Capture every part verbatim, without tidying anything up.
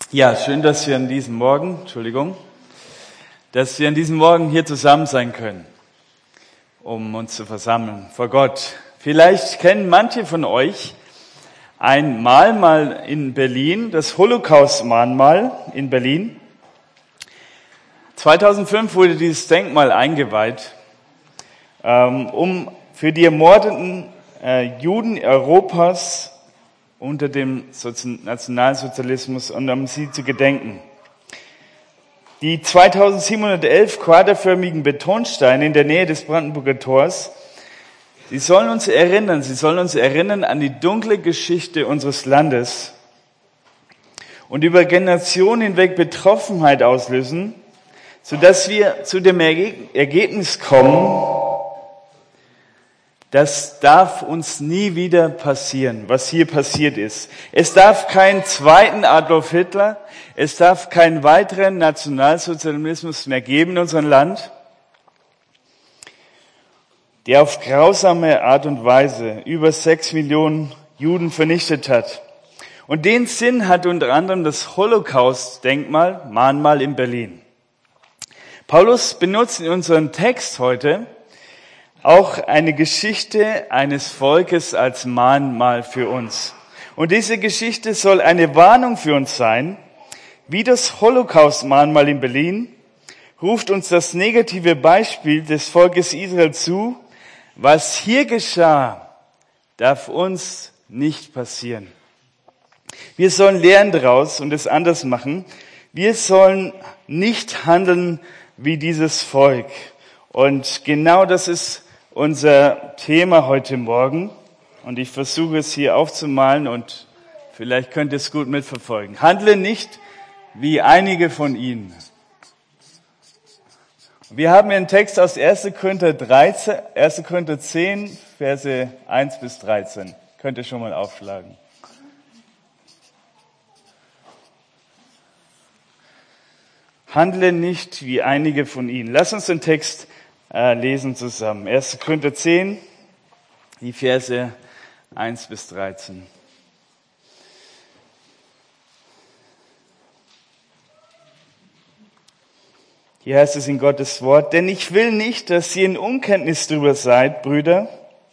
Ja, schön, dass wir an diesem Morgen, Entschuldigung, dass wir an diesem Morgen hier zusammen sein können, um uns zu versammeln vor Gott. Vielleicht kennen manche von euch ein Mahnmal in Berlin, das Holocaust-Mahnmal in Berlin. zweitausendfünf wurde dieses Denkmal eingeweiht, um für die ermordeten Juden Europas unter dem Nationalsozialismus und um sie zu gedenken. Die zweitausendsiebenhundertelf quaderförmigen Betonsteine in der Nähe des Brandenburger Tors, sie sollen uns erinnern, sie sollen uns erinnern an die dunkle Geschichte unseres Landes und über Generationen hinweg Betroffenheit auslösen, sodass wir zu dem Ergebnis kommen, das darf uns nie wieder passieren, was hier passiert ist. Es darf keinen zweiten Adolf Hitler, es darf keinen weiteren Nationalsozialismus mehr geben in unserem Land, der auf grausame Art und Weise über sechs Millionen Juden vernichtet hat. Und den Sinn hat unter anderem das Holocaust-Denkmal, Mahnmal in Berlin. Paulus benutzt in unserem Text heute auch eine Geschichte eines Volkes als Mahnmal für uns. Und diese Geschichte soll eine Warnung für uns sein. Wie das Holocaust-Mahnmal in Berlin ruft uns das negative Beispiel des Volkes Israel zu. Was hier geschah, darf uns nicht passieren. Wir sollen lernen daraus und es anders machen. Wir sollen nicht handeln wie dieses Volk. Und genau das ist unser Thema heute Morgen, und ich versuche es hier aufzumalen und vielleicht könnt ihr es gut mitverfolgen. Handle nicht wie einige von ihnen. Wir haben einen Text aus erster Korinther zehn, Verse eins bis dreizehn. Könnt ihr schon mal aufschlagen. Handle nicht wie einige von ihnen. Lass uns den Text lesen zusammen. erster Korinther zehn, die Verse eins bis dreizehn. Hier heißt es in Gottes Wort: Denn ich will nicht, dass ihr in Unkenntnis darüber seid, Brüder,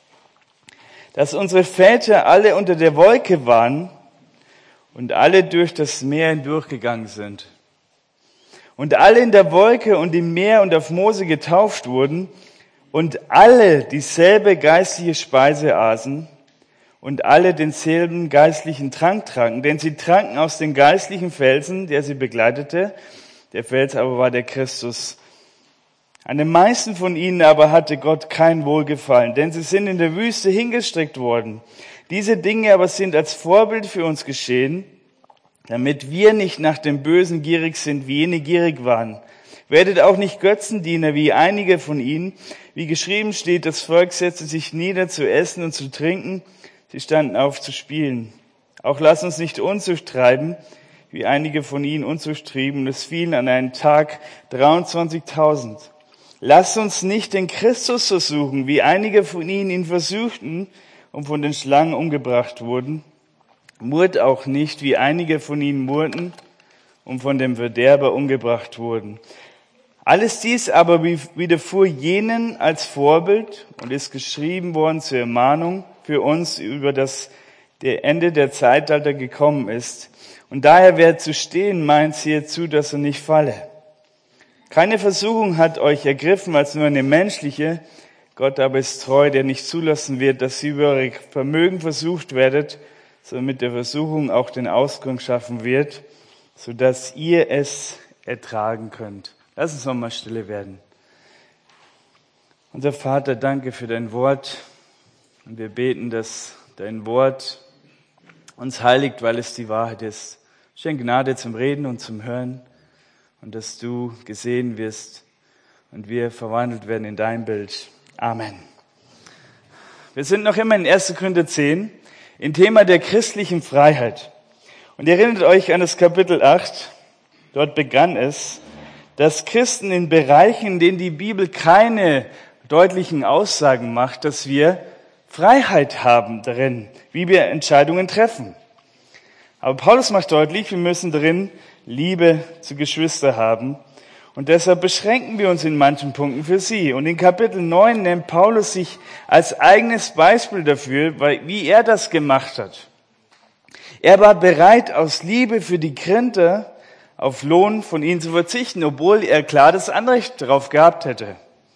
dass unsere Väter alle unter der Wolke waren und alle durch das Meer hindurchgegangen sind. Und alle in der Wolke und im Meer und auf Mose getauft wurden und alle dieselbe geistliche Speise aßen und alle denselben geistlichen Trank tranken, denn sie tranken aus dem geistlichen Felsen, der sie begleitete. Der Fels aber war der Christus. An den meisten von ihnen aber hatte Gott kein Wohlgefallen, denn sie sind in der Wüste hingestreckt worden. Diese Dinge aber sind als Vorbild für uns geschehen, damit wir nicht nach dem Bösen gierig sind, wie jene gierig waren. Werdet auch nicht Götzendiener, wie einige von ihnen. Wie geschrieben steht, das Volk setzte sich nieder zu essen und zu trinken. Sie standen auf zu spielen. Auch lasst uns nicht Unzucht treiben, wie einige von ihnen Unzucht trieben. Es fielen an einem Tag dreiundzwanzigtausend. Lasst uns nicht den Christus versuchen, wie einige von ihnen ihn versuchten und von den Schlangen umgebracht wurden. Murrt auch nicht, wie einige von ihnen murrten und von dem Verderber umgebracht wurden. Alles dies aber widerfuhr jenen als Vorbild und ist geschrieben worden zur Ermahnung für uns, über das der Ende der Zeitalter gekommen ist. Und daher wer zu stehen meint, sehet zu, dass er nicht falle. Keine Versuchung hat euch ergriffen als nur eine menschliche. Gott aber ist treu, der nicht zulassen wird, dass ihr über eure Vermögen versucht werdet, sondern mit der Versuchung auch den Ausgang schaffen wird, sodass ihr es ertragen könnt. Lass uns nochmal stille werden. Unser Vater, danke für dein Wort. Und wir beten, dass dein Wort uns heiligt, weil es die Wahrheit ist. Schenk Gnade zum Reden und zum Hören und dass du gesehen wirst und wir verwandelt werden in dein Bild. Amen. Wir sind noch immer in erster Korinther zehn. Im Thema der christlichen Freiheit. Und ihr erinnert euch an das Kapitel acht. Dort begann es, dass Christen in Bereichen, in denen die Bibel keine deutlichen Aussagen macht, dass wir Freiheit haben darin, wie wir Entscheidungen treffen. Aber Paulus macht deutlich, wir müssen drin Liebe zu Geschwistern haben. Und deshalb beschränken wir uns in manchen Punkten für sie. Und in Kapitel neun nennt Paulus sich als eigenes Beispiel dafür, wie er das gemacht hat. Er war bereit, aus Liebe für die Korinther auf Lohn von ihnen zu verzichten, obwohl er klar das Anrecht darauf gehabt hätte.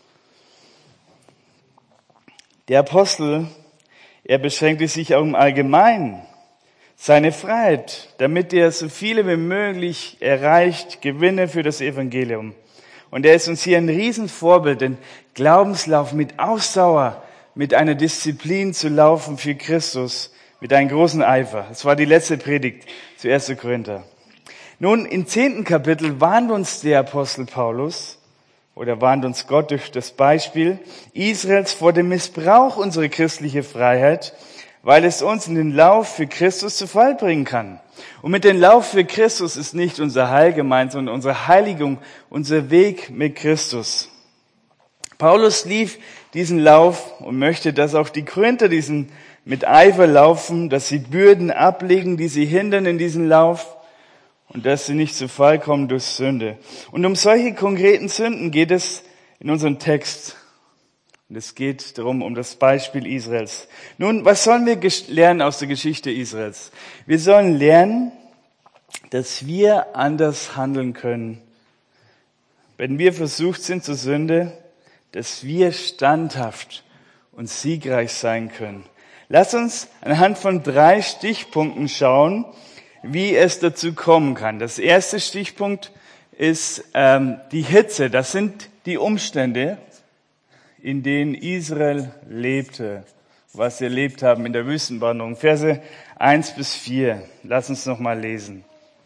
Der Apostel, er beschränkte sich auch im Allgemeinen seine Freiheit, damit er so viele wie möglich erreicht, Gewinne für das Evangelium. Und er ist uns hier ein Riesenvorbild, den Glaubenslauf mit Ausdauer, mit einer Disziplin zu laufen für Christus, mit einem großen Eifer. Das war die letzte Predigt zu ersten Korinther. Nun, im zehnten Kapitel warnt uns der Apostel Paulus, oder warnt uns Gott durch das Beispiel Israels vor dem Missbrauch unserer christlichen Freiheit, weil es uns in den Lauf für Christus zu Fall bringen kann. Und mit dem Lauf für Christus ist nicht unser Heil gemeint, sondern unsere Heiligung, unser Weg mit Christus. Paulus lief diesen Lauf und möchte, dass auch die Korinther diesen mit Eifer laufen, dass sie Bürden ablegen, die sie hindern in diesem Lauf und dass sie nicht zu Fall kommen durch Sünde. Und um solche konkreten Sünden geht es in unserem Text. Und es geht darum, um das Beispiel Israels. Nun, was sollen wir lernen aus der Geschichte Israels? Wir sollen lernen, dass wir anders handeln können. Wenn wir versucht sind zur Sünde, dass wir standhaft und siegreich sein können. Lass uns anhand von drei Stichpunkten schauen, wie es dazu kommen kann. Das erste Stichpunkt ist ähm, die Hitze. Das sind die Umstände, in denen Israel lebte, was sie erlebt haben in der Wüstenwanderung. Verse eins bis vier. Lass uns noch mal lesen.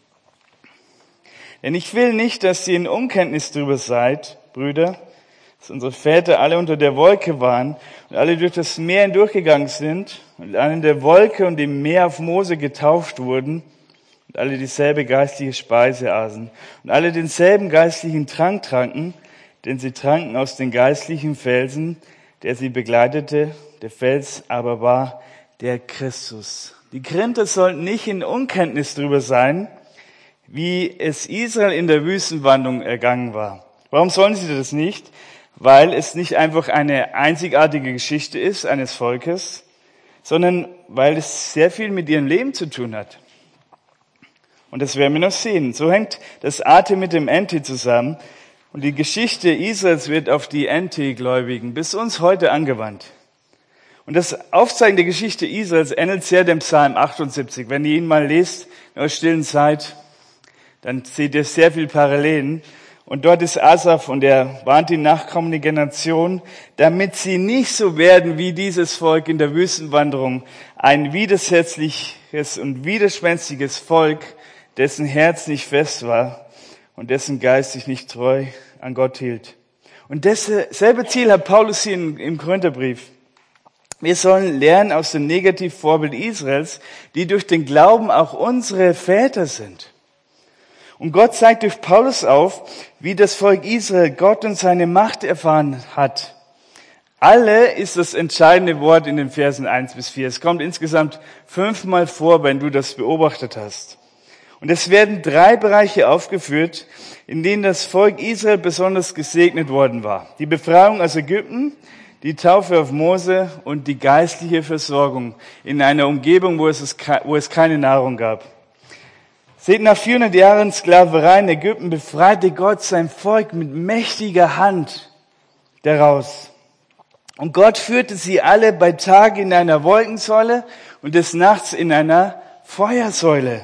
Denn ich will nicht, dass ihr in Unkenntnis darüber seid, Brüder, dass unsere Väter alle unter der Wolke waren und alle durch das Meer hindurchgegangen sind und alle in der Wolke und im Meer auf Mose getauft wurden und alle dieselbe geistliche Speise aßen und alle denselben geistlichen Trank tranken, denn sie tranken aus den geistlichen Felsen, der sie begleitete. Der Fels aber war der Christus. Die Korinther sollten nicht in Unkenntnis darüber sein, wie es Israel in der Wüstenwanderung ergangen war. Warum sollen sie das nicht? Weil es nicht einfach eine einzigartige Geschichte ist eines Volkes, sondern weil es sehr viel mit ihrem Leben zu tun hat. Und das werden wir noch sehen. So hängt das Ate mit dem Ente zusammen. Und die Geschichte Israels wird auf die Ente-Gläubigen bis uns heute angewandt. Und das Aufzeigen der Geschichte Israels ähnelt sehr dem Psalm achtundsiebzig. Wenn ihr ihn mal lest in eurer stillen Zeit, dann seht ihr sehr viel Parallelen. Und dort ist Asaf und er warnt die nachkommende Generation, damit sie nicht so werden wie dieses Volk in der Wüstenwanderung, ein widersetzliches und widerspenstiges Volk, dessen Herz nicht fest war und dessen Geist sich nicht treu an Gott hielt. Und dasselbe Ziel hat Paulus hier im Korintherbrief. Wir sollen lernen aus dem Negativvorbild Israels, die durch den Glauben auch unsere Väter sind. Und Gott zeigt durch Paulus auf, wie das Volk Israel Gott und seine Macht erfahren hat. Alle ist das entscheidende Wort in den Versen eins bis vier. Es kommt insgesamt fünfmal vor, wenn du das beobachtet hast. Und es werden drei Bereiche aufgeführt, in denen das Volk Israel besonders gesegnet worden war. Die Befreiung aus Ägypten, die Taufe auf Mose und die geistliche Versorgung in einer Umgebung, wo es, wo es keine Nahrung gab. Seht, nach vierhundert Jahren Sklaverei in Ägypten befreite Gott sein Volk mit mächtiger Hand daraus. Und Gott führte sie alle bei Tag in einer Wolkensäule und des Nachts in einer Feuersäule.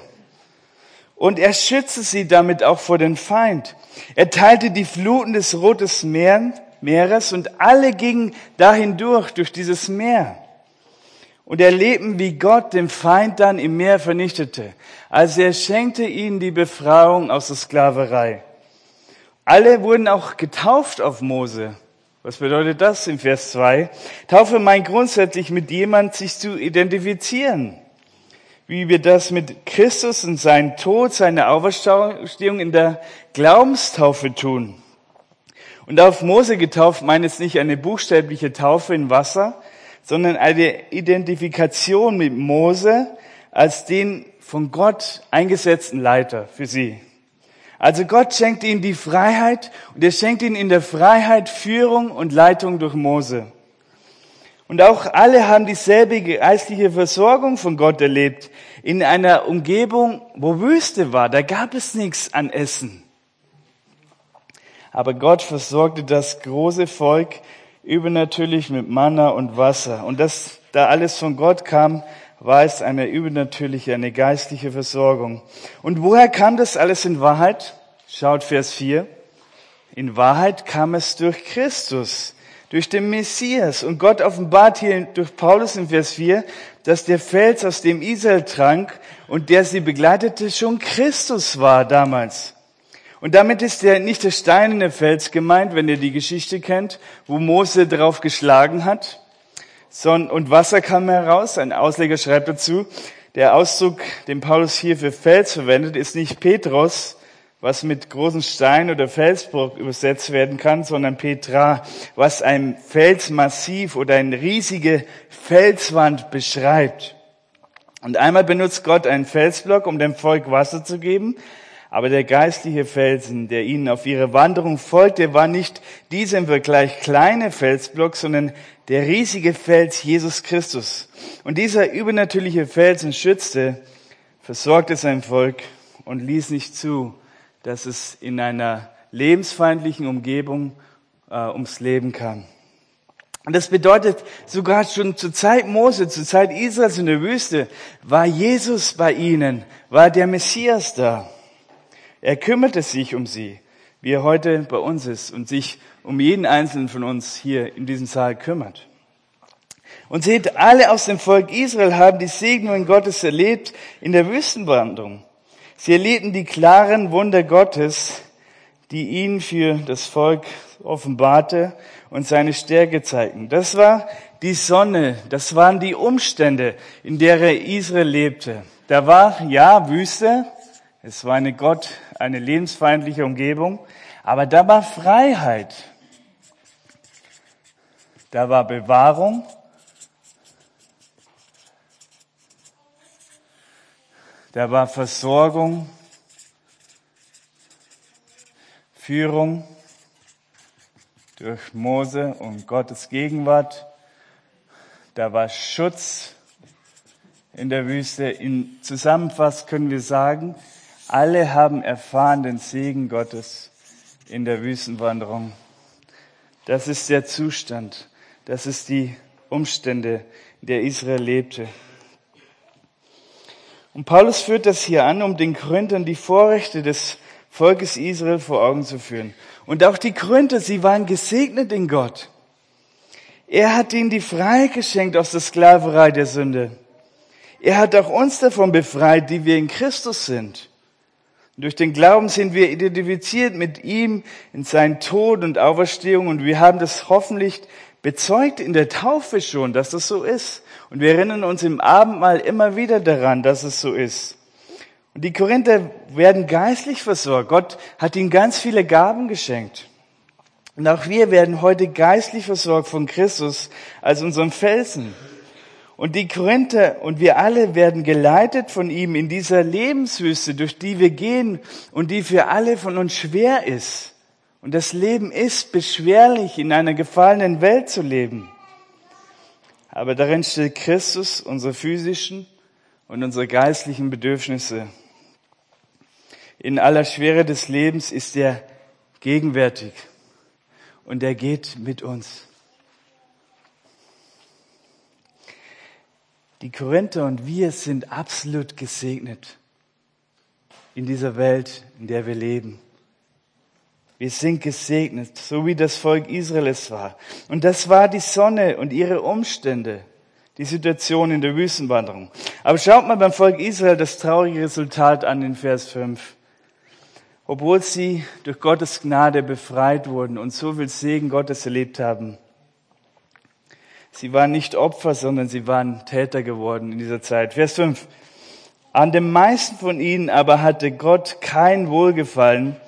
Und er schützte sie damit auch vor den Feind. Er teilte die Fluten des Roten Meeres und alle gingen dahin durch, durch dieses Meer. Und erlebten, wie Gott den Feind dann im Meer vernichtete. Also er schenkte ihnen die Befreiung aus der Sklaverei. Alle wurden auch getauft auf Mose. Was bedeutet das in Vers zwei? Taufe meint grundsätzlich mit jemand sich zu identifizieren. Wie wir das mit Christus und seinem Tod, seiner Auferstehung in der Glaubenstaufe tun. Und auf Mose getauft meint es nicht eine buchstäbliche Taufe in Wasser, sondern eine Identifikation mit Mose als den von Gott eingesetzten Leiter für sie. Also Gott schenkt ihnen die Freiheit und er schenkt ihnen in der Freiheit Führung und Leitung durch Mose. Und auch alle haben dieselbe geistliche Versorgung von Gott erlebt. In einer Umgebung, wo Wüste war, da gab es nichts an Essen. Aber Gott versorgte das große Volk übernatürlich mit Manna und Wasser. Und dass da alles von Gott kam, war es eine übernatürliche, eine geistliche Versorgung. Und woher kam das alles in Wahrheit? Schaut Vers vier. In Wahrheit kam es durch Christus, durch den Messias. Und Gott offenbart hier durch Paulus in Vers vier, dass der Fels, aus dem Israel trank und der sie begleitete, schon Christus war damals. Und damit ist der, nicht der steinerne Fels gemeint, wenn ihr die Geschichte kennt, wo Mose drauf geschlagen hat. Und Wasser kam heraus. Ein Ausleger schreibt dazu, der Ausdruck, den Paulus hier für Fels verwendet, ist nicht Petros, was mit großen Stein oder Felsbruch übersetzt werden kann, sondern Petra, was ein Felsmassiv oder eine riesige Felswand beschreibt. Und einmal benutzt Gott einen Felsblock, um dem Volk Wasser zu geben, aber der geistliche Felsen, der ihnen auf ihrer Wanderung folgte, war nicht dieser im Vergleich kleine Felsblock, sondern der riesige Fels Jesus Christus. Und dieser übernatürliche Felsen schützte, versorgte sein Volk und ließ nicht zu, dass es in einer lebensfeindlichen Umgebung äh, ums Leben kam. Und das bedeutet, sogar schon zur Zeit Mose, zur Zeit Israels in der Wüste, war Jesus bei ihnen, war der Messias da. Er kümmerte sich um sie, wie er heute bei uns ist und sich um jeden Einzelnen von uns hier in diesem Saal kümmert. Und seht, alle aus dem Volk Israel haben die Segnungen Gottes erlebt in der Wüstenwanderung. Sie erlebten die klaren Wunder Gottes, die ihn für das Volk offenbarte und seine Stärke zeigten. Das war die Sonne, das waren die Umstände, in der Israel lebte. Da war, ja, Wüste, es war eine Gott, eine lebensfeindliche Umgebung, aber da war Freiheit. Da war Bewahrung. Da war Versorgung, Führung durch Mose und Gottes Gegenwart. Da war Schutz in der Wüste. In Zusammenfassung können wir sagen, alle haben erfahren den Segen Gottes in der Wüstenwanderung. Das ist der Zustand, das ist die Umstände, in der Israel lebte. Und Paulus führt das hier an, um den Korinthern die Vorrechte des Volkes Israel vor Augen zu führen. Und auch die Korinther, sie waren gesegnet in Gott. Er hat ihnen die Freiheit geschenkt aus der Sklaverei der Sünde. Er hat auch uns davon befreit, die wir in Christus sind. Und durch den Glauben sind wir identifiziert mit ihm in seinen Tod und Auferstehung und wir haben das hoffentlich bezeugt in der Taufe schon, dass das so ist. Und wir erinnern uns im Abendmahl immer wieder daran, dass es so ist. Und die Korinther werden geistlich versorgt. Gott hat ihnen ganz viele Gaben geschenkt. Und auch wir werden heute geistlich versorgt von Christus als unserem Felsen. Und die Korinther und wir alle werden geleitet von ihm in dieser Lebenswüste, durch die wir gehen und die für alle von uns schwer ist. Und das Leben ist beschwerlich, in einer gefallenen Welt zu leben. Aber darin stellt Christus unsere physischen und unsere geistlichen Bedürfnisse. In aller Schwere des Lebens ist er gegenwärtig und er geht mit uns. Die Korinther und wir sind absolut gesegnet in dieser Welt, in der wir leben. Wir sind gesegnet, so wie das Volk Israel es war. Und das war die Sonne und ihre Umstände, die Situation in der Wüstenwanderung. Aber schaut mal beim Volk Israel das traurige Resultat an in Vers fünf. Obwohl sie durch Gottes Gnade befreit wurden und so viel Segen Gottes erlebt haben, sie waren nicht Opfer, sondern sie waren Täter geworden in dieser Zeit. Vers fünf. An den meisten von ihnen aber hatte Gott kein Wohlgefallen,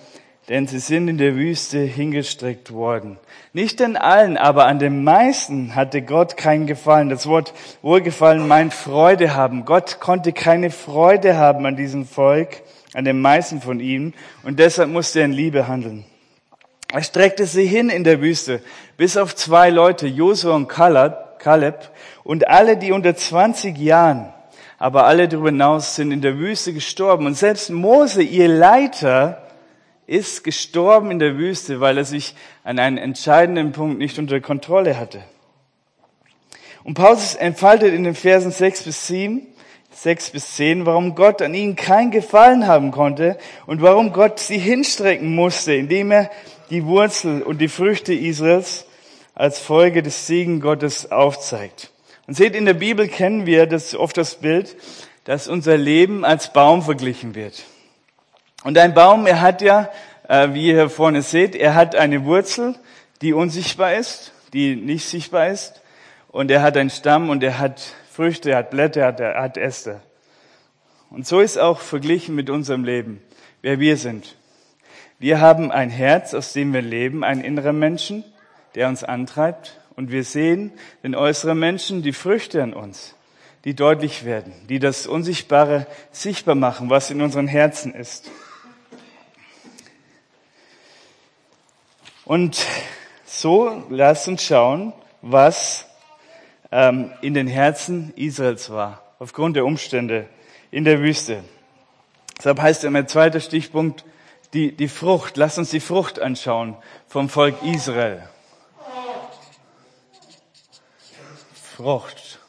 denn sie sind in der Wüste hingestreckt worden. Nicht an allen, aber an den meisten hatte Gott keinen Gefallen. Das Wort Wohlgefallen meint Freude haben. Gott konnte keine Freude haben an diesem Volk, an den meisten von ihnen, und deshalb musste er in Liebe handeln. Er streckte sie hin in der Wüste, bis auf zwei Leute, Josua und Kaleb, und alle, die unter zwanzig Jahren, aber alle darüber hinaus sind in der Wüste gestorben. Und selbst Mose, ihr Leiter, ist gestorben in der Wüste, weil er sich an einem entscheidenden Punkt nicht unter Kontrolle hatte. Und Paulus entfaltet in den Versen sechs bis sieben, sechs bis zehn, warum Gott an ihnen kein Gefallen haben konnte und warum Gott sie hinstrecken musste, indem er die Wurzel und die Früchte Israels als Folge des Segen Gottes aufzeigt. Und seht, in der Bibel kennen wir das oft das Bild, dass unser Leben als Baum verglichen wird. Und ein Baum, er hat ja, äh, wie ihr hier vorne seht, er hat eine Wurzel, die unsichtbar ist, die nicht sichtbar ist. Und er hat einen Stamm und er hat Früchte, er hat Blätter, er hat, er hat Äste. Und so ist auch verglichen mit unserem Leben, wer wir sind. Wir haben ein Herz, aus dem wir leben, einen inneren Menschen, der uns antreibt. Und wir sehen den äußeren Menschen, die Früchte an uns, die deutlich werden, die das Unsichtbare sichtbar machen, was in unseren Herzen ist. Und so lasst uns schauen, was ähm, in den Herzen Israels war, aufgrund der Umstände in der Wüste. Deshalb heißt immer zweiter Stichpunkt, die, die Frucht. Lasst uns die Frucht anschauen vom Volk Israel. Frucht,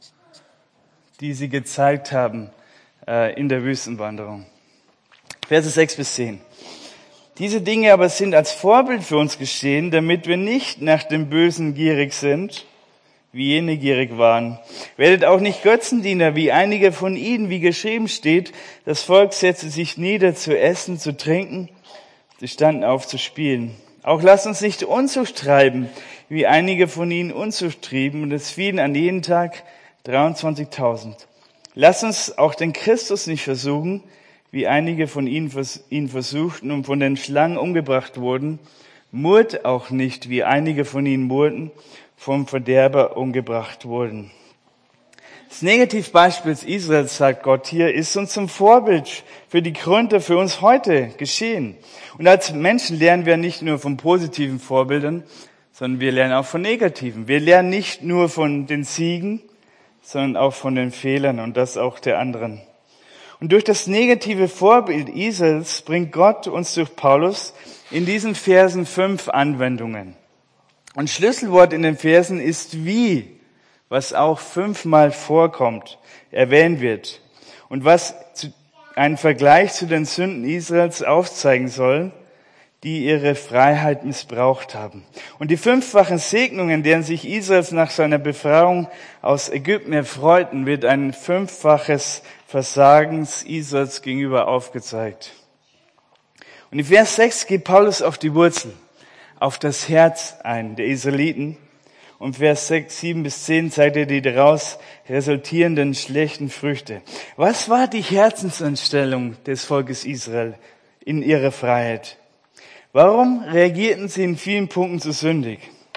die sie gezeigt haben äh, in der Wüstenwanderung. Verse sechs bis zehn. Diese Dinge aber sind als Vorbild für uns geschehen, damit wir nicht nach dem Bösen gierig sind, wie jene gierig waren. Werdet auch nicht Götzendiener, wie einige von ihnen, wie geschrieben steht, das Volk setzte sich nieder zu essen, zu trinken, sie standen auf zu spielen. Auch lasst uns nicht Unzucht treiben, wie einige von ihnen Unzucht trieben, und es fielen an jeden Tag dreiundzwanzigtausend. Lasst uns auch den Christus nicht versuchen, wie einige von ihnen ihn versuchten und von den Schlangen umgebracht wurden. Murrt auch nicht, wie einige von ihnen murrten, vom Verderber umgebracht wurden. Das Negativbeispiel Israels, sagt Gott hier, ist uns zum Vorbild für die Gründe für uns heute geschehen. Und als Menschen lernen wir nicht nur von positiven Vorbildern, sondern wir lernen auch von negativen. Wir lernen nicht nur von den Siegen, sondern auch von den Fehlern und das auch der anderen. Und durch das negative Vorbild Israels bringt Gott uns durch Paulus in diesen Versen fünf Anwendungen. Und Schlüsselwort in den Versen ist wie, was auch fünfmal vorkommt, erwähnt wird. Und was einen Vergleich zu den Sünden Israels aufzeigen soll, die ihre Freiheit missbraucht haben. Und die fünffachen Segnungen, deren sich Israels nach seiner Befreiung aus Ägypten erfreuten, wird ein fünffaches Versagens Israels gegenüber aufgezeigt. Und in Vers sechs geht Paulus auf die Wurzel, auf das Herz ein, der Israeliten. Und Vers sechs, sieben bis zehn zeigt er die daraus resultierenden schlechten Früchte. Was war die Herzensanstellung des Volkes Israel in ihrer Freiheit? Warum reagierten sie in vielen Punkten so sündig?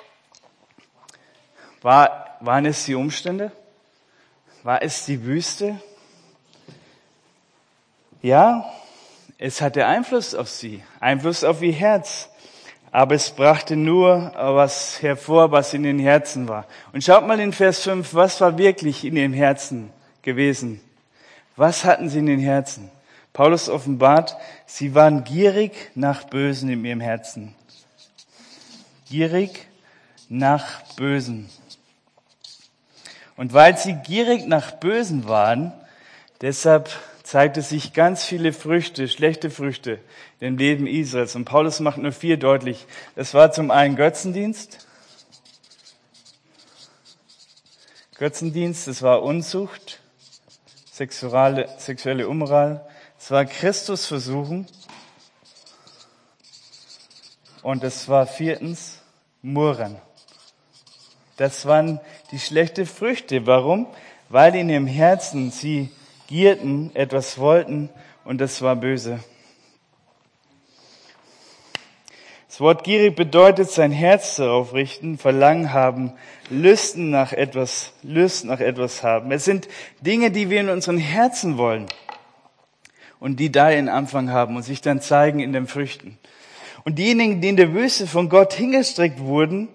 War, waren es die Umstände? War es die Wüste? Ja, es hatte Einfluss auf sie, Einfluss auf ihr Herz. Aber es brachte nur was hervor, was in den Herzen war. Und schaut mal in Vers fünf, was war wirklich in ihren Herzen gewesen? Was hatten sie in den Herzen? Paulus offenbart, sie waren gierig nach Bösen in ihrem Herzen. Gierig nach Bösen. Und weil sie gierig nach Bösen waren, deshalb zeigte sich ganz viele Früchte, schlechte Früchte im Leben Israels. Und Paulus macht nur vier deutlich. Das war zum einen Götzendienst. Götzendienst, das war Unzucht, sexuelle, sexuelle Unmoral. Es war Christus versuchen. Und es war viertens Murren. Das waren die schlechten Früchte. Warum? Weil in ihrem Herzen sie gierten, etwas wollten und das war böse. Das Wort gierig bedeutet sein Herz darauf richten, Verlangen haben, Lüsten nach etwas, Lust nach etwas haben. Es sind Dinge, die wir in unseren Herzen wollen und die da ihren Anfang haben und sich dann zeigen in den Früchten. Und diejenigen, die in der Wüste von Gott hingestreckt wurden,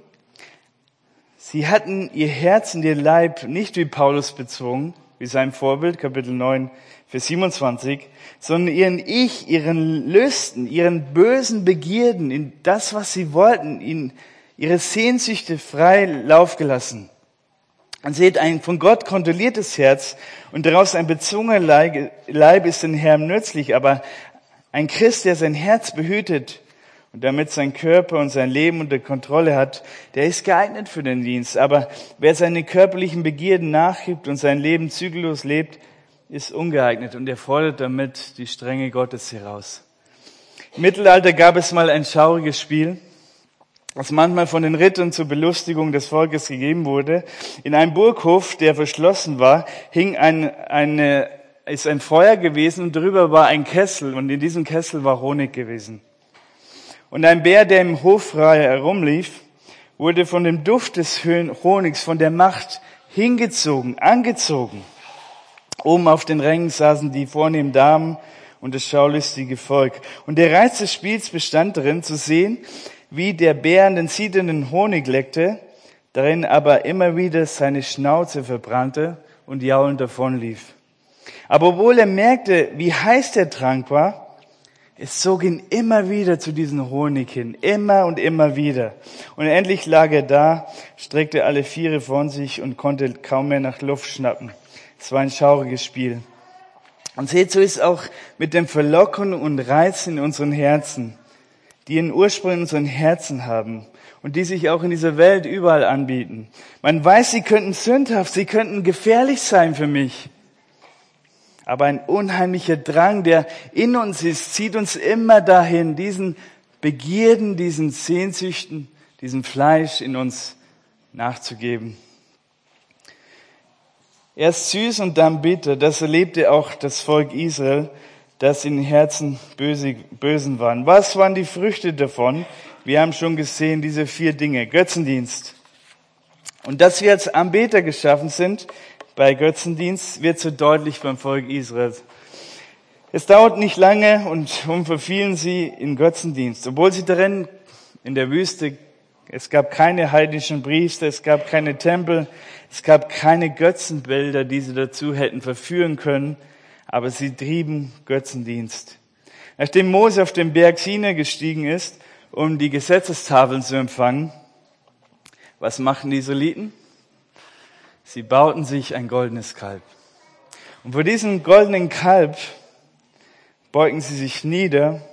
sie hatten ihr Herz und ihr Leib nicht wie Paulus bezogen, wie sein Vorbild, Kapitel neun, Vers siebenundzwanzig, sondern ihren Ich, ihren Lüsten, ihren bösen Begierden, in das, was sie wollten, in ihre Sehnsüchte frei Lauf gelassen. Man sieht, ein von Gott kontrolliertes Herz und daraus ein bezwungener Leib ist den Herrn nützlich, aber ein Christ, der sein Herz behütet und damit sein Körper und sein Leben unter Kontrolle hat, der ist geeignet für den Dienst. Aber wer seine körperlichen Begierden nachgibt und sein Leben zügellos lebt, ist ungeeignet und er fordert damit die Strenge Gottes heraus. Im Mittelalter gab es mal ein schauriges Spiel, das manchmal von den Rittern zur Belustigung des Volkes gegeben wurde. In einem Burghof, der verschlossen war, hing ein, eine, ist ein Feuer gewesen und drüber war ein Kessel und in diesem Kessel war Honig gewesen. Und ein Bär, der im Hof frei herumlief, wurde von dem Duft des Honigs, von der Macht hingezogen, angezogen. Oben auf den Rängen saßen die vornehmen Damen und das schaulustige Volk. Und der Reiz des Spiels bestand darin, zu sehen, wie der Bär den siedenden Honig leckte, darin aber immer wieder seine Schnauze verbrannte und jaulend davonlief. Aber obwohl er merkte, wie heiß der Trank war, es zog ihn immer wieder zu diesem Honig hin, immer und immer wieder. Und endlich lag er da, streckte alle Viere von sich und konnte kaum mehr nach Luft schnappen. Es war ein schauriges Spiel. Und seht, so ist auch mit dem Verlocken und Reizen in unseren Herzen, die ihren Ursprung in unseren Herzen haben und die sich auch in dieser Welt überall anbieten. Man weiß, sie könnten sündhaft, sie könnten gefährlich sein für mich. Aber ein unheimlicher Drang, der in uns ist, zieht uns immer dahin, diesen Begierden, diesen Sehnsüchten, diesem Fleisch in uns nachzugeben. Erst süß und dann bitter, das erlebte auch das Volk Israel, das in den Herzen böse, bösen waren. Was waren die Früchte davon? Wir haben schon gesehen, diese vier Dinge. Götzendienst. Und dass wir als Anbeter geschaffen sind, bei Götzendienst, wird so deutlich beim Volk Israels. Es dauert nicht lange und schon verfielen sie in Götzendienst, obwohl sie darin in der Wüste, es gab keine heidnischen Priester, es gab keine Tempel, es gab keine Götzenbilder, die sie dazu hätten verführen können, aber sie trieben Götzendienst. Nachdem Mose auf den Berg Sinai gestiegen ist, um die Gesetzestafeln zu empfangen, was machten die Israeliten? Sie bauten sich ein goldenes Kalb. Und vor diesem goldenen Kalb beugten sie sich nieder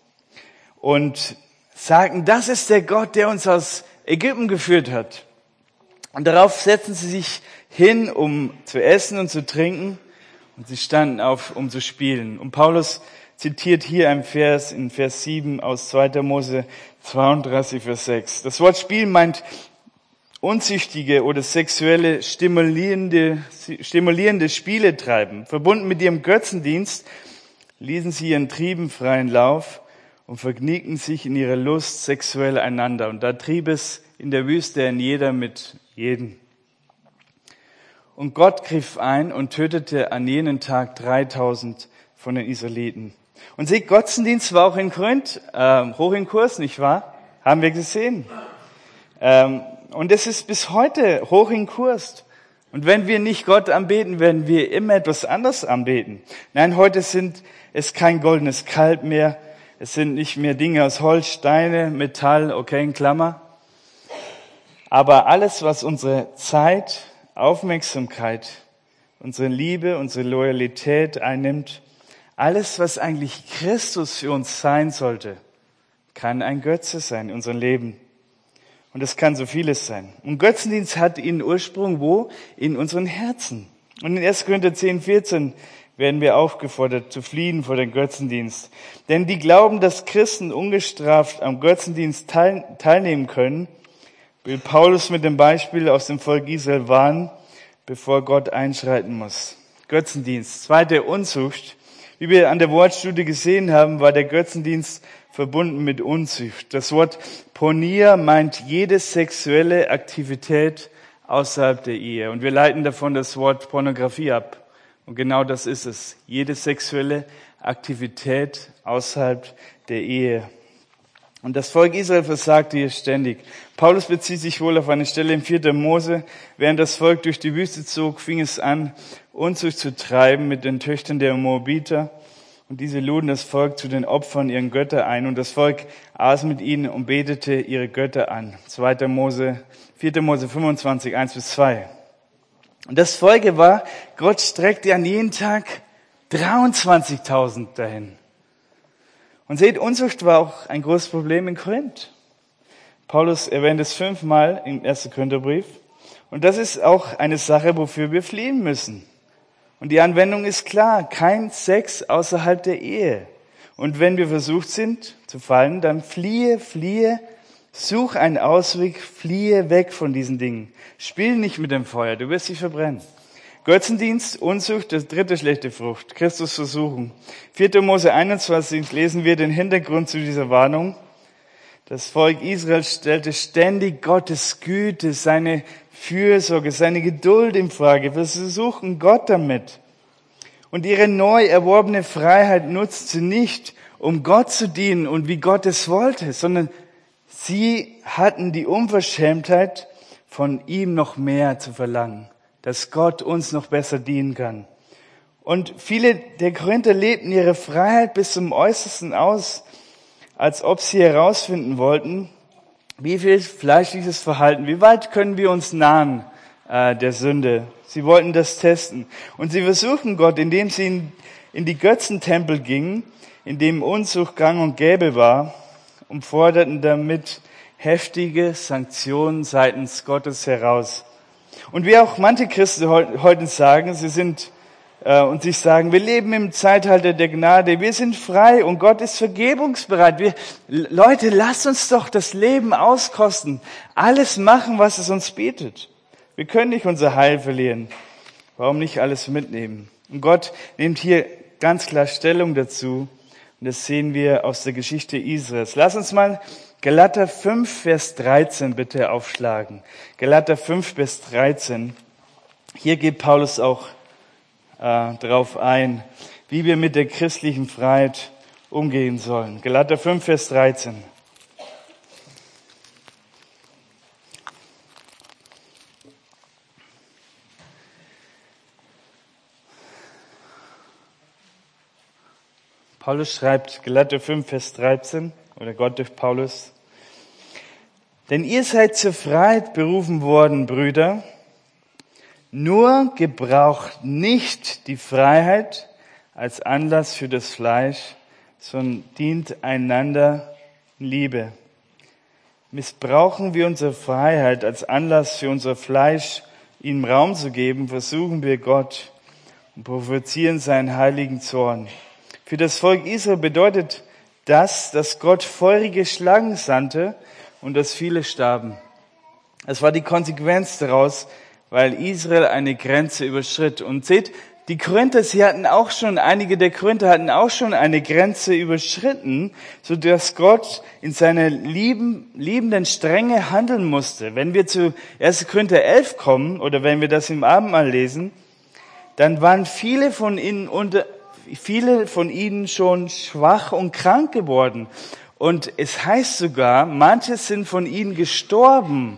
und sagten, das ist der Gott, der uns aus Ägypten geführt hat. Und darauf setzten sie sich hin, um zu essen und zu trinken. Und sie standen auf, um zu spielen. Und Paulus zitiert hier einen Vers in Vers sieben aus zweiter Mose zweiunddreißig, Vers sechs. Das Wort Spiel meint unzüchtige oder sexuelle stimulierende, stimulierende Spiele treiben. Verbunden mit ihrem Götzendienst ließen sie ihren Trieben freien Lauf und vergnügten sich in ihrer Lust sexuell einander. Und da trieb es in der Wüste ein jeder mit jedem. Und Gott griff ein und tötete an jenem Tag dreitausend von den Israeliten. Und seht, Götzendienst war auch in Korinth äh, hoch in Kurs, nicht wahr? Haben wir gesehen. Ähm, Und es ist bis heute hoch in Kurs. Und wenn wir nicht Gott anbeten, werden wir immer etwas anderes anbeten. Nein, heute sind es kein goldenes Kalb mehr. Es sind nicht mehr Dinge aus Holz, Steine, Metall, okay, in Klammer. Aber alles, was unsere Zeit, Aufmerksamkeit, unsere Liebe, unsere Loyalität einnimmt, alles, was eigentlich Christus für uns sein sollte, kann ein Götze sein in unserem Leben. Und es kann so vieles sein. Und Götzendienst hat ihren Ursprung wo? In unseren Herzen. Und in erster Korinther zehn, vierzehn werden wir aufgefordert zu fliehen vor dem Götzendienst. Denn die glauben, dass Christen ungestraft am Götzendienst teil, teilnehmen können, will Paulus mit dem Beispiel aus dem Volk Israel warnen, bevor Gott einschreiten muss. Götzendienst, zweite Unzucht. Wie wir an der Wortstudie gesehen haben, war der Götzendienst verbunden mit Unzucht. Das Wort Porneia meint jede sexuelle Aktivität außerhalb der Ehe. Und wir leiten davon das Wort Pornografie ab. Und genau das ist es. Jede sexuelle Aktivität außerhalb der Ehe. Und das Volk Israel versagte hier ständig. Paulus bezieht sich wohl auf eine Stelle im vierten Mose. Während das Volk durch die Wüste zog, fing es an, Unzucht zu treiben mit den Töchtern der Moabiter. Und diese luden das Volk zu den Opfern ihren Götter ein. Und das Volk aß mit ihnen und betete ihre Götter an. zweiter Mose, vierter Mose fünfundzwanzig, eins bis zwei. Und das Folge war, Gott streckte an jeden Tag dreiundzwanzigtausend dahin. Und seht, Unzucht war auch ein großes Problem in Korinth. Paulus erwähnt es fünfmal im ersten Korintherbrief. Und das ist auch eine Sache, wofür wir fliehen müssen. Und die Anwendung ist klar, kein Sex außerhalb der Ehe. Und wenn wir versucht sind zu fallen, dann fliehe, fliehe, such einen Ausweg, fliehe weg von diesen Dingen. Spiel nicht mit dem Feuer, du wirst dich verbrennen. Götzendienst, Unzucht, das dritte schlechte Frucht, Christus versuchen. vierter Mose einundzwanzig lesen wir den Hintergrund zu dieser Warnung. Das Volk Israel stellte ständig Gottes Güte, seine Fürsorge, seine Geduld in Frage. Wir versuchen Gott damit. Und ihre neu erworbene Freiheit nutzten sie nicht, um Gott zu dienen und wie Gott es wollte, sondern sie hatten die Unverschämtheit, von ihm noch mehr zu verlangen, dass Gott uns noch besser dienen kann. Und viele der Korinther lebten ihre Freiheit bis zum Äußersten aus, als ob sie herausfinden wollten, wie viel fleischliches Verhalten, wie weit können wir uns nahen äh, der Sünde. Sie wollten das testen. Und sie versuchten Gott, indem sie in, in die Götzentempel gingen, in dem Unzucht gang und gäbe war, und forderten damit heftige Sanktionen seitens Gottes heraus. Und wie auch manche Christen heute sagen, sie sind äh, und sich sagen, wir leben im Zeitalter der Gnade, wir sind frei und Gott ist vergebungsbereit. Wir, Leute, lasst uns doch das Leben auskosten, alles machen, was es uns bietet. Wir können nicht unser Heil verlieren. Warum nicht alles mitnehmen? Und Gott nimmt hier ganz klar Stellung dazu. Und das sehen wir aus der Geschichte Israels. Lass uns mal Galater fünf, Vers dreizehn bitte aufschlagen. Galater fünf, Vers dreizehn. Hier geht Paulus auch äh, drauf ein, wie wir mit der christlichen Freiheit umgehen sollen. Galater fünf, Vers dreizehn. Paulus schreibt, Galater fünf, Vers dreizehn, oder Gott durch Paulus. Denn ihr seid zur Freiheit berufen worden, Brüder. Nur gebraucht nicht die Freiheit als Anlass für das Fleisch, sondern dient einander in Liebe. Missbrauchen wir unsere Freiheit als Anlass für unser Fleisch, ihm Raum zu geben, versuchen wir Gott und provozieren seinen heiligen Zorn. Für das Volk Israel bedeutet das, dass Gott feurige Schlangen sandte und dass viele starben. Es war die Konsequenz daraus, weil Israel eine Grenze überschritt. Und seht, die Korinther, sie hatten auch schon, einige der Korinther hatten auch schon eine Grenze überschritten, sodass Gott in seiner lieben, liebenden Strenge handeln musste. Wenn wir zu erster Korinther elf kommen, oder wenn wir das im Abendmahl lesen, dann waren viele von ihnen unter Viele von ihnen schon schwach und krank geworden. Und es heißt sogar, manche sind von ihnen gestorben.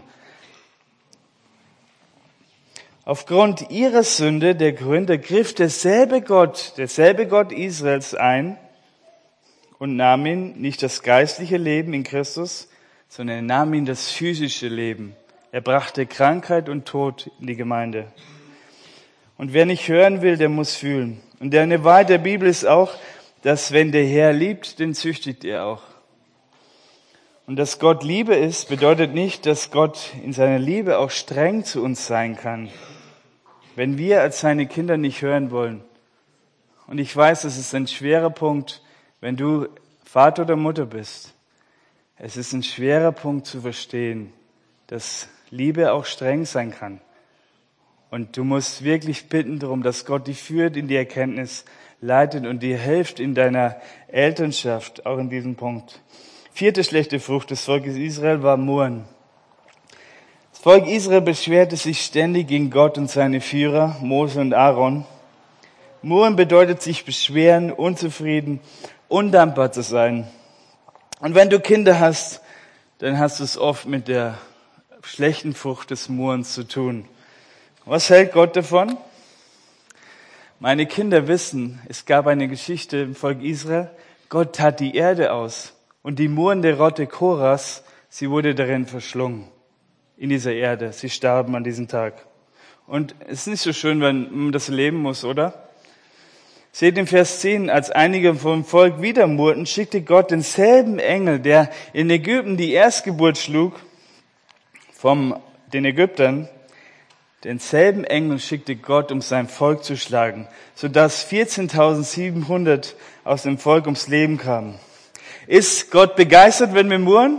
Aufgrund ihrer Sünde, der Korinther, griff derselbe Gott, derselbe Gott Israels ein und nahm ihnen nicht das geistliche Leben in Christus, sondern er nahm ihnen das physische Leben. Er brachte Krankheit und Tod in die Gemeinde. Und wer nicht hören will, der muss fühlen. Und eine Wahrheit der Bibel ist auch, dass wenn der Herr liebt, den züchtigt er auch. Und dass Gott Liebe ist, bedeutet nicht, dass Gott in seiner Liebe auch streng zu uns sein kann. Wenn wir als seine Kinder nicht hören wollen. Und ich weiß, das ist ein schwerer Punkt, wenn du Vater oder Mutter bist. Es ist ein schwerer Punkt zu verstehen, dass Liebe auch streng sein kann. Und du musst wirklich bitten darum, dass Gott dich führt in die Erkenntnis, leitet und dir hilft in deiner Elternschaft, auch in diesem Punkt. Vierte schlechte Frucht des Volkes Israel war Murren. Das Volk Israel beschwerte sich ständig gegen Gott und seine Führer, Mose und Aaron. Murren bedeutet sich beschweren, unzufrieden, undankbar zu sein. Und wenn du Kinder hast, dann hast du es oft mit der schlechten Frucht des Murrens zu tun. Was hält Gott davon? Meine Kinder wissen, es gab eine Geschichte im Volk Israel. Gott tat die Erde aus und die murrende Rotte Koras, sie wurde darin verschlungen, in dieser Erde. Sie starben an diesem Tag. Und es ist nicht so schön, wenn man das leben muss, oder? Seht in Vers zehn, als einige vom Volk wieder murrten, schickte Gott denselben Engel, der in Ägypten die Erstgeburt schlug, von den Ägyptern. Denselben Engel schickte Gott, um sein Volk zu schlagen, sodass vierzehntausendsiebenhundert aus dem Volk ums Leben kamen. Ist Gott begeistert, wenn wir murren?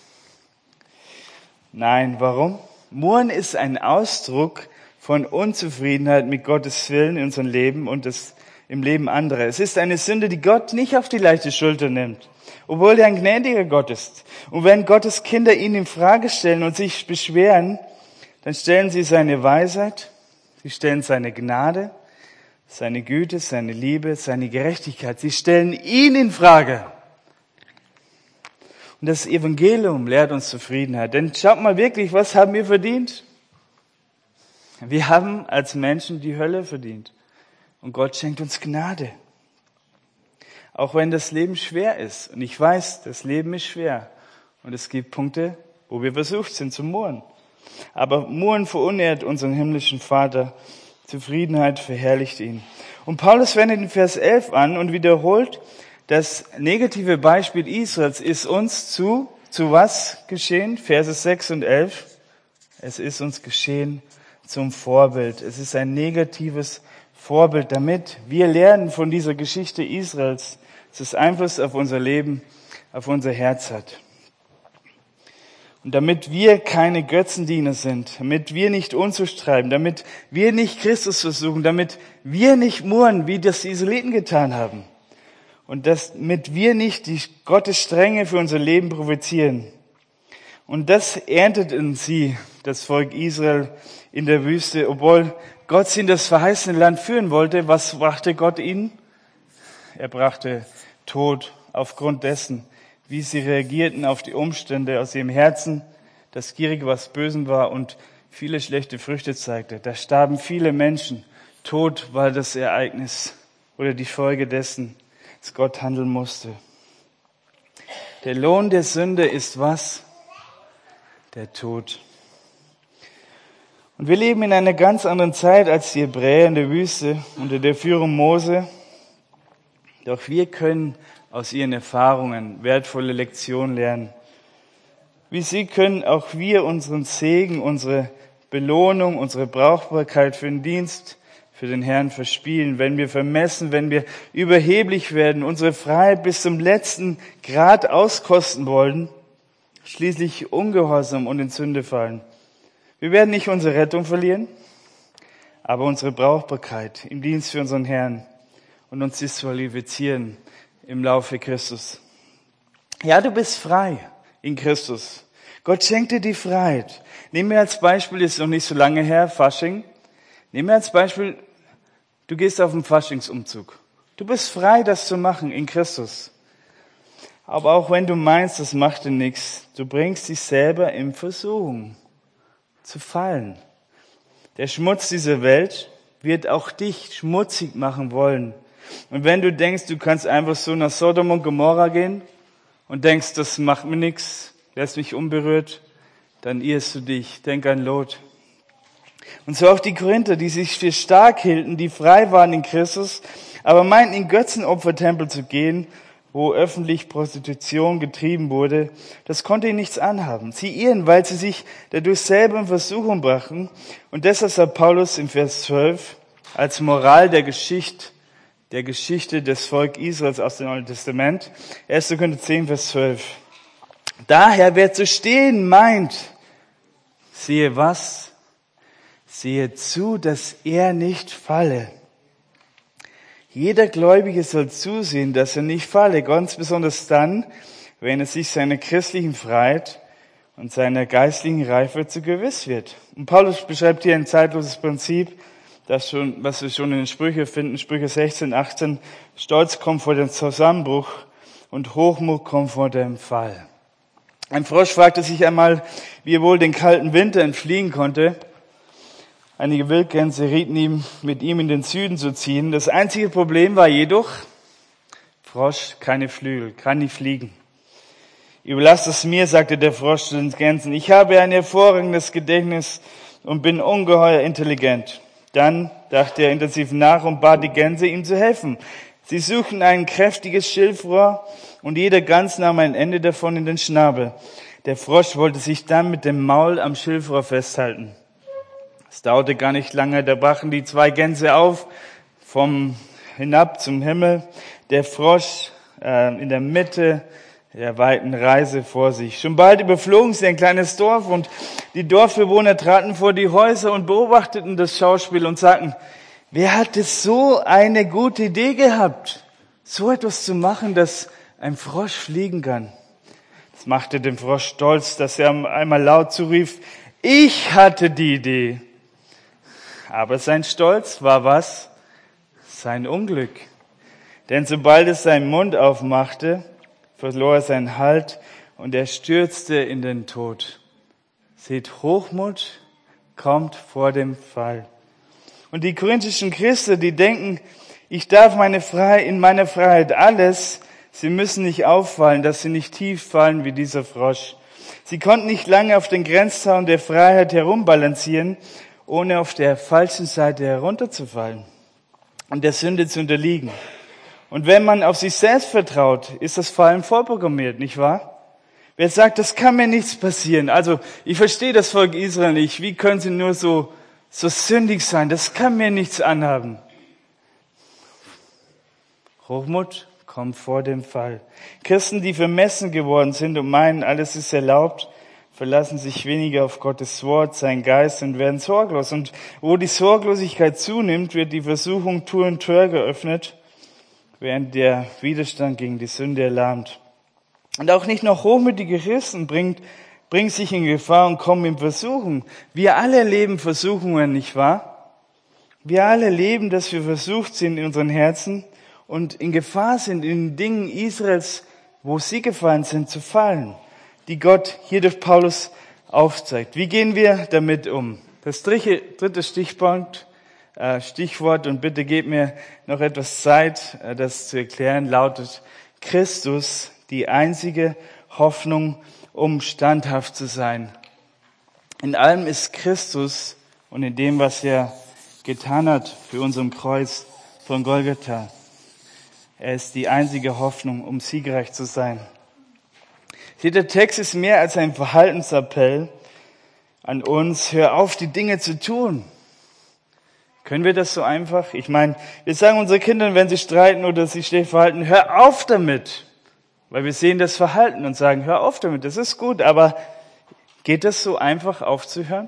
Nein, warum? Murren ist ein Ausdruck von Unzufriedenheit mit Gottes Willen in unserem Leben und das im Leben anderer. Es ist eine Sünde, die Gott nicht auf die leichte Schulter nimmt, obwohl er ein gnädiger Gott ist. Und wenn Gottes Kinder ihn in Frage stellen und sich beschweren, dann stellen sie seine Weisheit, sie stellen seine Gnade, seine Güte, seine Liebe, seine Gerechtigkeit. Sie stellen ihn in Frage. Und das Evangelium lehrt uns Zufriedenheit. Denn schaut mal wirklich, was haben wir verdient? Wir haben als Menschen die Hölle verdient. Und Gott schenkt uns Gnade. Auch wenn das Leben schwer ist. Und ich weiß, das Leben ist schwer. Und es gibt Punkte, wo wir versucht sind zu murren. Aber Murren verunehrt unseren himmlischen Vater. Zufriedenheit verherrlicht ihn. Und Paulus wendet in Vers elf an und wiederholt, das negative Beispiel Israels ist uns zu, zu was geschehen? Verse sechs und elf. Es ist uns geschehen zum Vorbild. Es ist ein negatives Vorbild, damit wir lernen von dieser Geschichte Israels, dass es Einfluss auf unser Leben, auf unser Herz hat. Und damit wir keine Götzendiener sind, damit wir nicht Unzucht treiben, damit wir nicht Christus versuchen, damit wir nicht murren, wie das die Israeliten getan haben. Und damit wir nicht die Gottes Strenge für unser Leben provozieren. Und das ernteten sie, das Volk Israel, in der Wüste, obwohl Gott sie in das verheißene Land führen wollte. Was brachte Gott ihnen? Er brachte Tod aufgrund dessen, wie sie reagierten auf die Umstände aus ihrem Herzen, das gierig was Bösen war und viele schlechte Früchte zeigte. Da starben viele Menschen. Tod war das Ereignis oder die Folge dessen, dass Gott handeln musste. Der Lohn der Sünde ist was? Der Tod. Und wir leben in einer ganz anderen Zeit als die Hebräer in der Wüste unter der Führung Mose. Doch wir können aus ihren Erfahrungen wertvolle Lektionen lernen. Wie sie können auch wir unseren Segen, unsere Belohnung, unsere Brauchbarkeit für den Dienst, für den Herrn verspielen, wenn wir vermessen, wenn wir überheblich werden, unsere Freiheit bis zum letzten Grad auskosten wollen, schließlich ungehorsam und in Sünde fallen. Wir werden nicht unsere Rettung verlieren, aber unsere Brauchbarkeit im Dienst für unseren Herrn und uns disqualifizieren im Laufe Christus. Ja, du bist frei in Christus. Gott schenkt dir die Freiheit. Nehmen wir als Beispiel, ist noch nicht so lange her, Fasching. Nehmen wir als Beispiel, du gehst auf einen Faschingsumzug. Du bist frei, das zu machen in Christus. Aber auch wenn du meinst, das macht dir nichts, du bringst dich selber in Versuchung zu fallen. Der Schmutz dieser Welt wird auch dich schmutzig machen wollen. Und wenn du denkst, du kannst einfach so nach Sodom und Gomorra gehen und denkst, das macht mir nichts, lässt mich unberührt, dann irrst du dich. Denk an Lot. Und so auch die Korinther, die sich für stark hielten, die frei waren in Christus, aber meinten, in Götzenopfertempel zu gehen, wo öffentlich Prostitution getrieben wurde, das konnte ihnen nichts anhaben. Sie irren, weil sie sich dadurch selber in Versuchung brachten. Und deshalb sagt Paulus in Vers zwölf, als Moral der Geschichte, der Geschichte des Volk Israels aus dem Alten Testament, erster Korinther zehn, Vers zwölf. Daher, wer zu stehen meint, sehe was? Sehe zu, dass er nicht falle. Jeder Gläubige soll zusehen, dass er nicht falle, ganz besonders dann, wenn er sich seiner christlichen Freiheit und seiner geistlichen Reife zu gewiss wird. Und Paulus beschreibt hier ein zeitloses Prinzip, das schon, was wir schon in den Sprüchen finden, Sprüche sechzehn, achtzehn, Stolz kommt vor dem Zusammenbruch und Hochmut kommt vor dem Fall. Ein Frosch fragte sich einmal, wie er wohl den kalten Winter entfliehen konnte. Einige Wildgänse rieten ihm, mit ihm in den Süden zu ziehen. Das einzige Problem war jedoch, Frosch, keine Flügel, kann nicht fliegen. Überlass es mir, sagte der Frosch zu den Gänsen. Ich habe ein hervorragendes Gedächtnis und bin ungeheuer intelligent. Dann dachte er intensiv nach und bat die Gänse, ihm zu helfen. Sie suchten ein kräftiges Schilfrohr und jeder Gans nahm ein Ende davon in den Schnabel. Der Frosch wollte sich dann mit dem Maul am Schilfrohr festhalten. Es dauerte gar nicht lange, da brachen die zwei Gänse auf, vom hinab zum Himmel. Der Frosch äh, in der Mitte der weiten Reise vor sich. Schon bald überflogen sie ein kleines Dorf und die Dorfbewohner traten vor die Häuser und beobachteten das Schauspiel und sagten, wer hatte so eine gute Idee gehabt, so etwas zu machen, dass ein Frosch fliegen kann? Das machte den Frosch stolz, dass er einmal laut zurief, ich hatte die Idee. Aber sein Stolz war was? Sein Unglück. Denn sobald es seinen Mund aufmachte, verlor er seinen Halt und er stürzte in den Tod. Seht, Hochmut kommt vor dem Fall. Und die korinthischen Christen, die denken, ich darf meine Freiheit, in meiner Freiheit alles, sie müssen nicht auffallen, dass sie nicht tief fallen wie dieser Frosch. Sie konnten nicht lange auf den Grenzzaun der Freiheit herumbalancieren, ohne auf der falschen Seite herunterzufallen und der Sünde zu unterliegen. Und wenn man auf sich selbst vertraut, ist das Fallen vorprogrammiert, nicht wahr? Wer sagt, das kann mir nichts passieren? Also, ich verstehe das Volk Israel nicht. Wie können sie nur so, so sündig sein? Das kann mir nichts anhaben. Hochmut kommt vor dem Fall. Christen, die vermessen geworden sind und meinen, alles ist erlaubt, verlassen sich weniger auf Gottes Wort, seinen Geist und werden sorglos. Und wo die Sorglosigkeit zunimmt, wird die Versuchung Tür und Tür geöffnet, während der Widerstand gegen die Sünde erlahmt. Und auch nicht noch hochmütige Christen bringt, bringen sich in Gefahr und kommen in Versuchung. Wir alle erleben Versuchungen, nicht wahr? Wir alle erleben, dass wir versucht sind in unseren Herzen und in Gefahr sind, in den Dingen Israels, wo sie gefallen sind, zu fallen, die Gott hier durch Paulus aufzeigt. Wie gehen wir damit um? Das dritte, dritte Stichpunkt, äh, Stichwort, und bitte gebt mir noch etwas Zeit, äh, das zu erklären, lautet Christus, die einzige Hoffnung, um standhaft zu sein. In allem ist Christus und in dem, was er getan hat für uns am Kreuz von Golgatha. Er ist die einzige Hoffnung, um siegreich zu sein. Der Text ist mehr als ein Verhaltensappell an uns. Hör auf, die Dinge zu tun. Können wir das so einfach? Ich meine, wir sagen unseren Kindern, wenn sie streiten oder sich schlecht verhalten, hör auf damit. Weil wir sehen das Verhalten und sagen, hör auf damit, das ist gut. Aber geht das so einfach aufzuhören?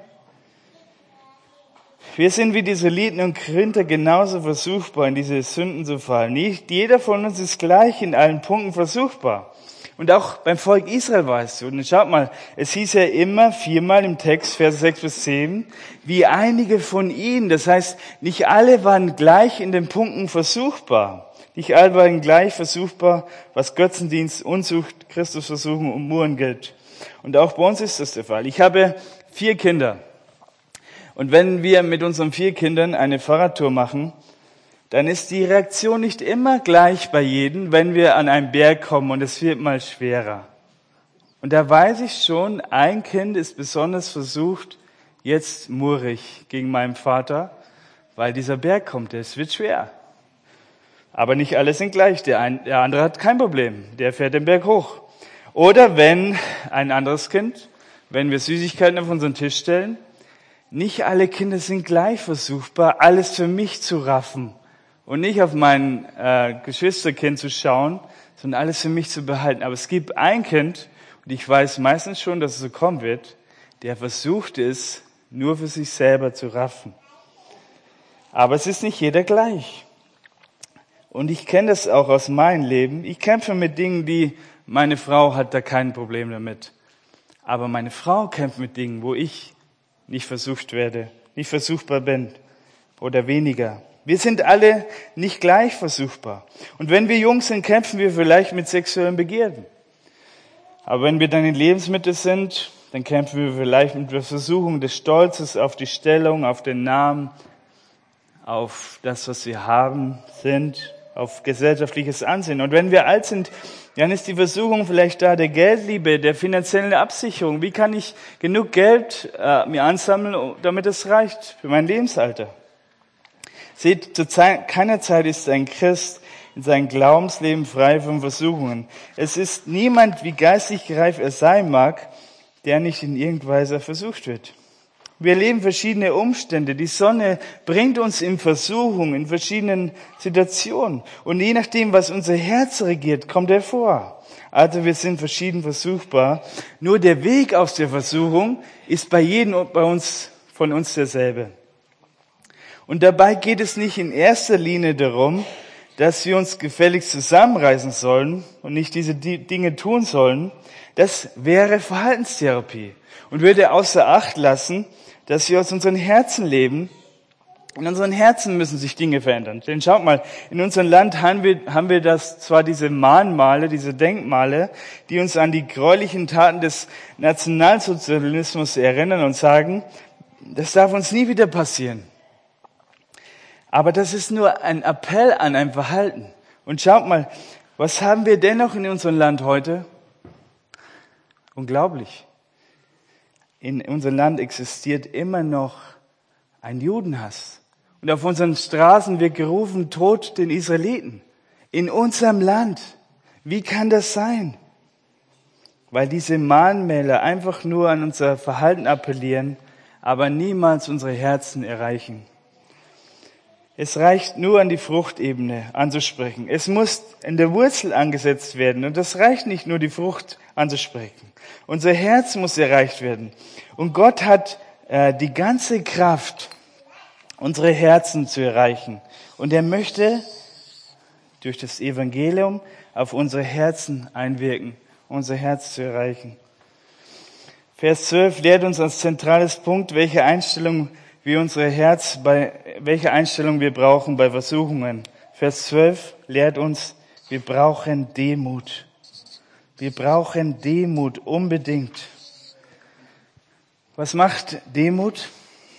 Wir sind wie die Israeliten und Korinther genauso versuchbar, in diese Sünden zu fallen. Nicht jeder von uns ist gleich in allen Punkten versuchbar. Und auch beim Volk Israel war es so. Und schaut mal, es hieß ja immer viermal im Text, Verse sechs bis zehn, wie einige von ihnen. Das heißt, nicht alle waren gleich in den Punkten versuchbar. Nicht alle waren gleich versuchbar, was Götzendienst, Unzucht, Christusversuchung und Murren gilt. Und auch bei uns ist das der Fall. Ich habe vier Kinder. Und wenn wir mit unseren vier Kindern eine Fahrradtour machen, dann ist die Reaktion nicht immer gleich bei jedem, wenn wir an einen Berg kommen und es wird mal schwerer. Und da weiß ich schon, ein Kind ist besonders versucht, jetzt murrig gegen meinen Vater, weil dieser Berg kommt, es wird schwer. Aber nicht alle sind gleich, der, ein, der andere hat kein Problem, der fährt den Berg hoch. Oder wenn ein anderes Kind, wenn wir Süßigkeiten auf unseren Tisch stellen, nicht alle Kinder sind gleich versuchbar, alles für mich zu raffen. Und nicht auf mein äh, Geschwisterkind zu schauen, sondern alles für mich zu behalten. Aber es gibt ein Kind, und ich weiß meistens schon, dass es so kommen wird, der versucht es, nur für sich selber zu raffen. Aber es ist nicht jeder gleich. Und ich kenne das auch aus meinem Leben. Ich kämpfe mit Dingen, die meine Frau hat da kein Problem damit. Aber meine Frau kämpft mit Dingen, wo ich nicht versucht werde, nicht versuchbar bin oder weniger. Wir sind alle nicht gleich versuchbar. Und wenn wir jung sind, kämpfen wir vielleicht mit sexuellen Begierden. Aber wenn wir dann in Lebensmittel sind, dann kämpfen wir vielleicht mit der Versuchung des Stolzes auf die Stellung, auf den Namen, auf das, was wir haben, sind, auf gesellschaftliches Ansehen. Und wenn wir alt sind, dann ist die Versuchung vielleicht da der Geldliebe, der finanziellen Absicherung. Wie kann ich genug Geld äh, mir ansammeln, damit es reicht für mein Lebensalter? Seht, zu Zeit, keiner Zeit ist ein Christ in seinem Glaubensleben frei von Versuchungen. Es ist niemand, wie geistig reif er sein mag, der nicht in irgendeiner Weise versucht wird. Wir erleben verschiedene Umstände. Die Sonne bringt uns in Versuchung, in verschiedenen Situationen. Und je nachdem, was unser Herz regiert, kommt er vor. Also wir sind verschieden versuchbar. Nur der Weg aus der Versuchung ist bei jedem bei uns, von uns derselbe. Und dabei geht es nicht in erster Linie darum, dass wir uns gefälligst zusammenreißen sollen und nicht diese Dinge tun sollen. Das wäre Verhaltenstherapie und würde außer Acht lassen, dass wir aus unseren Herzen leben. In unseren Herzen müssen sich Dinge verändern. Denn schaut mal, in unserem Land haben wir, haben wir das zwar diese Mahnmale, diese Denkmale, die uns an die gräulichen Taten des Nationalsozialismus erinnern und sagen, das darf uns nie wieder passieren. Aber das ist nur ein Appell an ein Verhalten. Und schaut mal, was haben wir dennoch in unserem Land heute? Unglaublich. In unserem Land existiert immer noch ein Judenhass. Und auf unseren Straßen wird gerufen, Tod den Israeliten. In unserem Land. Wie kann das sein? Weil diese Mahnmäler einfach nur an unser Verhalten appellieren, aber niemals unsere Herzen erreichen. Es reicht nur an die Fruchtebene anzusprechen. Es muss in der Wurzel angesetzt werden. Und das reicht nicht nur, die Frucht anzusprechen. Unser Herz muss erreicht werden. Und Gott hat äh, die ganze Kraft, unsere Herzen zu erreichen. Und er möchte durch das Evangelium auf unsere Herzen einwirken, unser Herz zu erreichen. Vers zwölf lehrt uns als zentrales Punkt, welche Einstellung wir unsere Herz bei, welche Einstellung wir brauchen bei Versuchungen. Vers zwölf lehrt uns, wir brauchen Demut. Wir brauchen Demut unbedingt. Was macht Demut?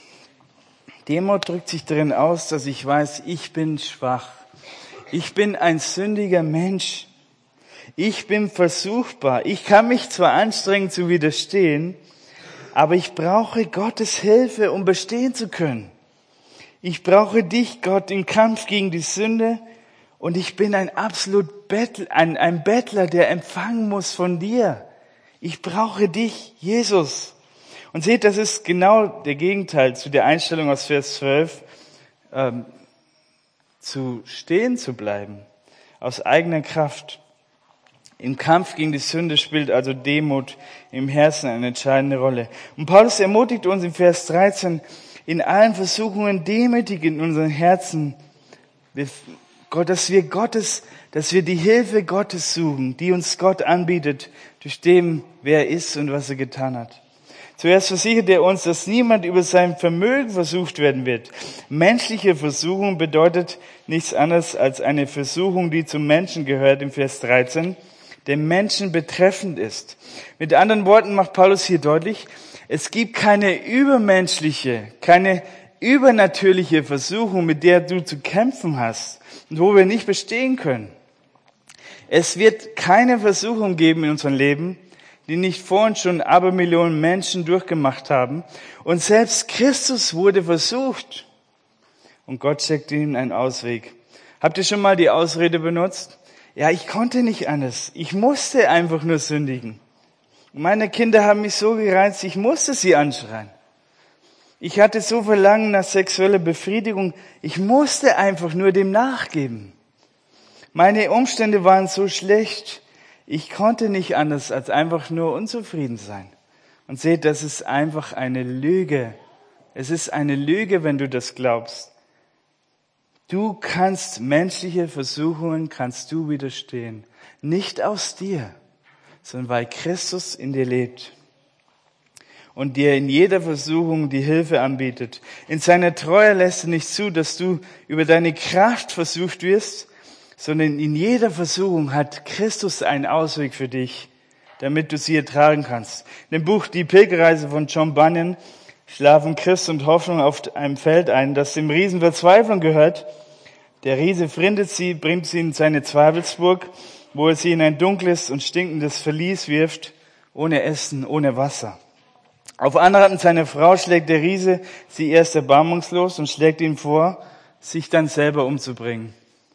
Demut drückt sich darin aus, dass ich weiß, ich bin schwach. Ich bin ein sündiger Mensch. Ich bin versuchbar. Ich kann mich zwar anstrengen zu widerstehen, aber ich brauche Gottes Hilfe, um bestehen zu können. Ich brauche dich, Gott, im Kampf gegen die Sünde. Und ich bin ein absolut Bettler, ein, ein Bettler, der empfangen muss von dir. Ich brauche dich, Jesus. Und seht, das ist genau der Gegenteil zu der Einstellung aus Vers zwölf, ähm, zu stehen zu bleiben, aus eigener Kraft. Im Kampf gegen die Sünde spielt also Demut im Herzen eine entscheidende Rolle. Und Paulus ermutigt uns in Vers dreizehn, in allen Versuchungen demütig in unseren Herzen, Gott, dass wir Gottes, dass wir die Hilfe Gottes suchen, die uns Gott anbietet, durch dem, wer er ist und was er getan hat. Zuerst versichert er uns, dass niemand über sein Vermögen versucht werden wird. Menschliche Versuchung bedeutet nichts anderes als eine Versuchung, die zum Menschen gehört, im Vers dreizehn, der Menschen betreffend ist. Mit anderen Worten macht Paulus hier deutlich, es gibt keine übermenschliche, keine übernatürliche Versuchung, mit der du zu kämpfen hast und wo wir nicht bestehen können. Es wird keine Versuchung geben in unserem Leben, die nicht vor uns schon Abermillionen Menschen durchgemacht haben. Und selbst Christus wurde versucht. Und Gott zeigte ihm einen Ausweg. Habt ihr schon mal die Ausrede benutzt? Ja, ich konnte nicht anders. Ich musste einfach nur sündigen. Und meine Kinder haben mich so gereizt, ich musste sie anschreien. Ich hatte so Verlangen nach sexueller Befriedigung, ich musste einfach nur dem nachgeben. Meine Umstände waren so schlecht, ich konnte nicht anders als einfach nur unzufrieden sein. Und seht, das ist einfach eine Lüge. Es ist eine Lüge, wenn du das glaubst. Du kannst menschliche Versuchungen, kannst du widerstehen. Nicht aus dir, sondern weil Christus in dir lebt und dir in jeder Versuchung die Hilfe anbietet. In seiner Treue lässt er nicht zu, dass du über deine Kraft versucht wirst, sondern in jeder Versuchung hat Christus einen Ausweg für dich, damit du sie ertragen kannst. In dem Buch Die Pilgerreise von John Bunyan schlafen Christ und Hoffnung auf einem Feld ein, das dem Riesen Verzweiflung gehört. Der Riese findet sie, bringt sie in seine Zweifelsburg, wo er sie in ein dunkles und stinkendes Verlies wirft, ohne Essen, ohne Wasser. Auf Anraten seiner Frau schlägt der Riese sie erst erbarmungslos und schlägt ihm vor, sich dann selber umzubringen.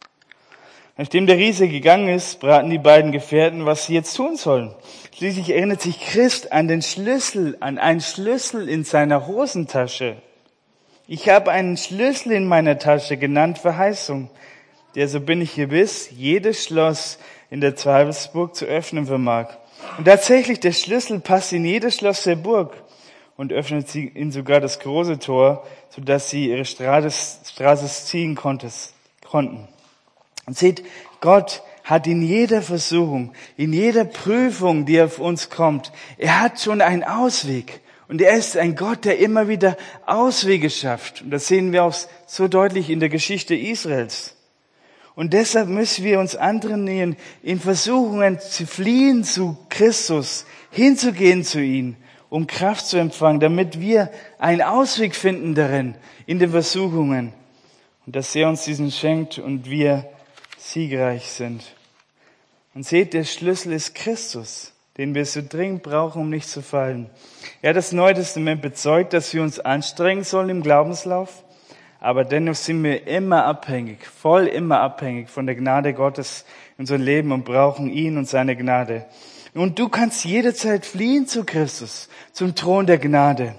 Nachdem der Riese gegangen ist, beraten die beiden Gefährten, was sie jetzt tun sollen. Schließlich erinnert sich Christ an den Schlüssel, an einen Schlüssel in seiner Hosentasche. Ich habe einen Schlüssel in meiner Tasche, genannt Verheißung, der, so bin ich gewiss, jedes Schloss in der Zweifelsburg zu öffnen vermag. Und tatsächlich, der Schlüssel passt in jedes Schloss der Burg und öffnet sie ihnen sogar das große Tor, sodass sie ihre Straße ziehen konnten. Und seht, Gott hat in jeder Versuchung, in jeder Prüfung, die auf uns kommt, er hat schon einen Ausweg. Und er ist ein Gott, der immer wieder Auswege schafft. Und das sehen wir auch so deutlich in der Geschichte Israels. Und deshalb müssen wir uns antrainieren, in Versuchungen zu fliehen zu Christus, hinzugehen zu ihm, um Kraft zu empfangen, damit wir einen Ausweg finden darin, in den Versuchungen. Und dass er uns diesen schenkt und wir siegreich sind. Und seht, der Schlüssel ist Christus, den wir so dringend brauchen, um nicht zu fallen. Er hat das Neue Testament bezeugt, dass wir uns anstrengen sollen im Glaubenslauf, aber dennoch sind wir immer abhängig, voll immer abhängig von der Gnade Gottes in unserem Leben und brauchen ihn und seine Gnade. Und du kannst jederzeit fliehen zu Christus, zum Thron der Gnade,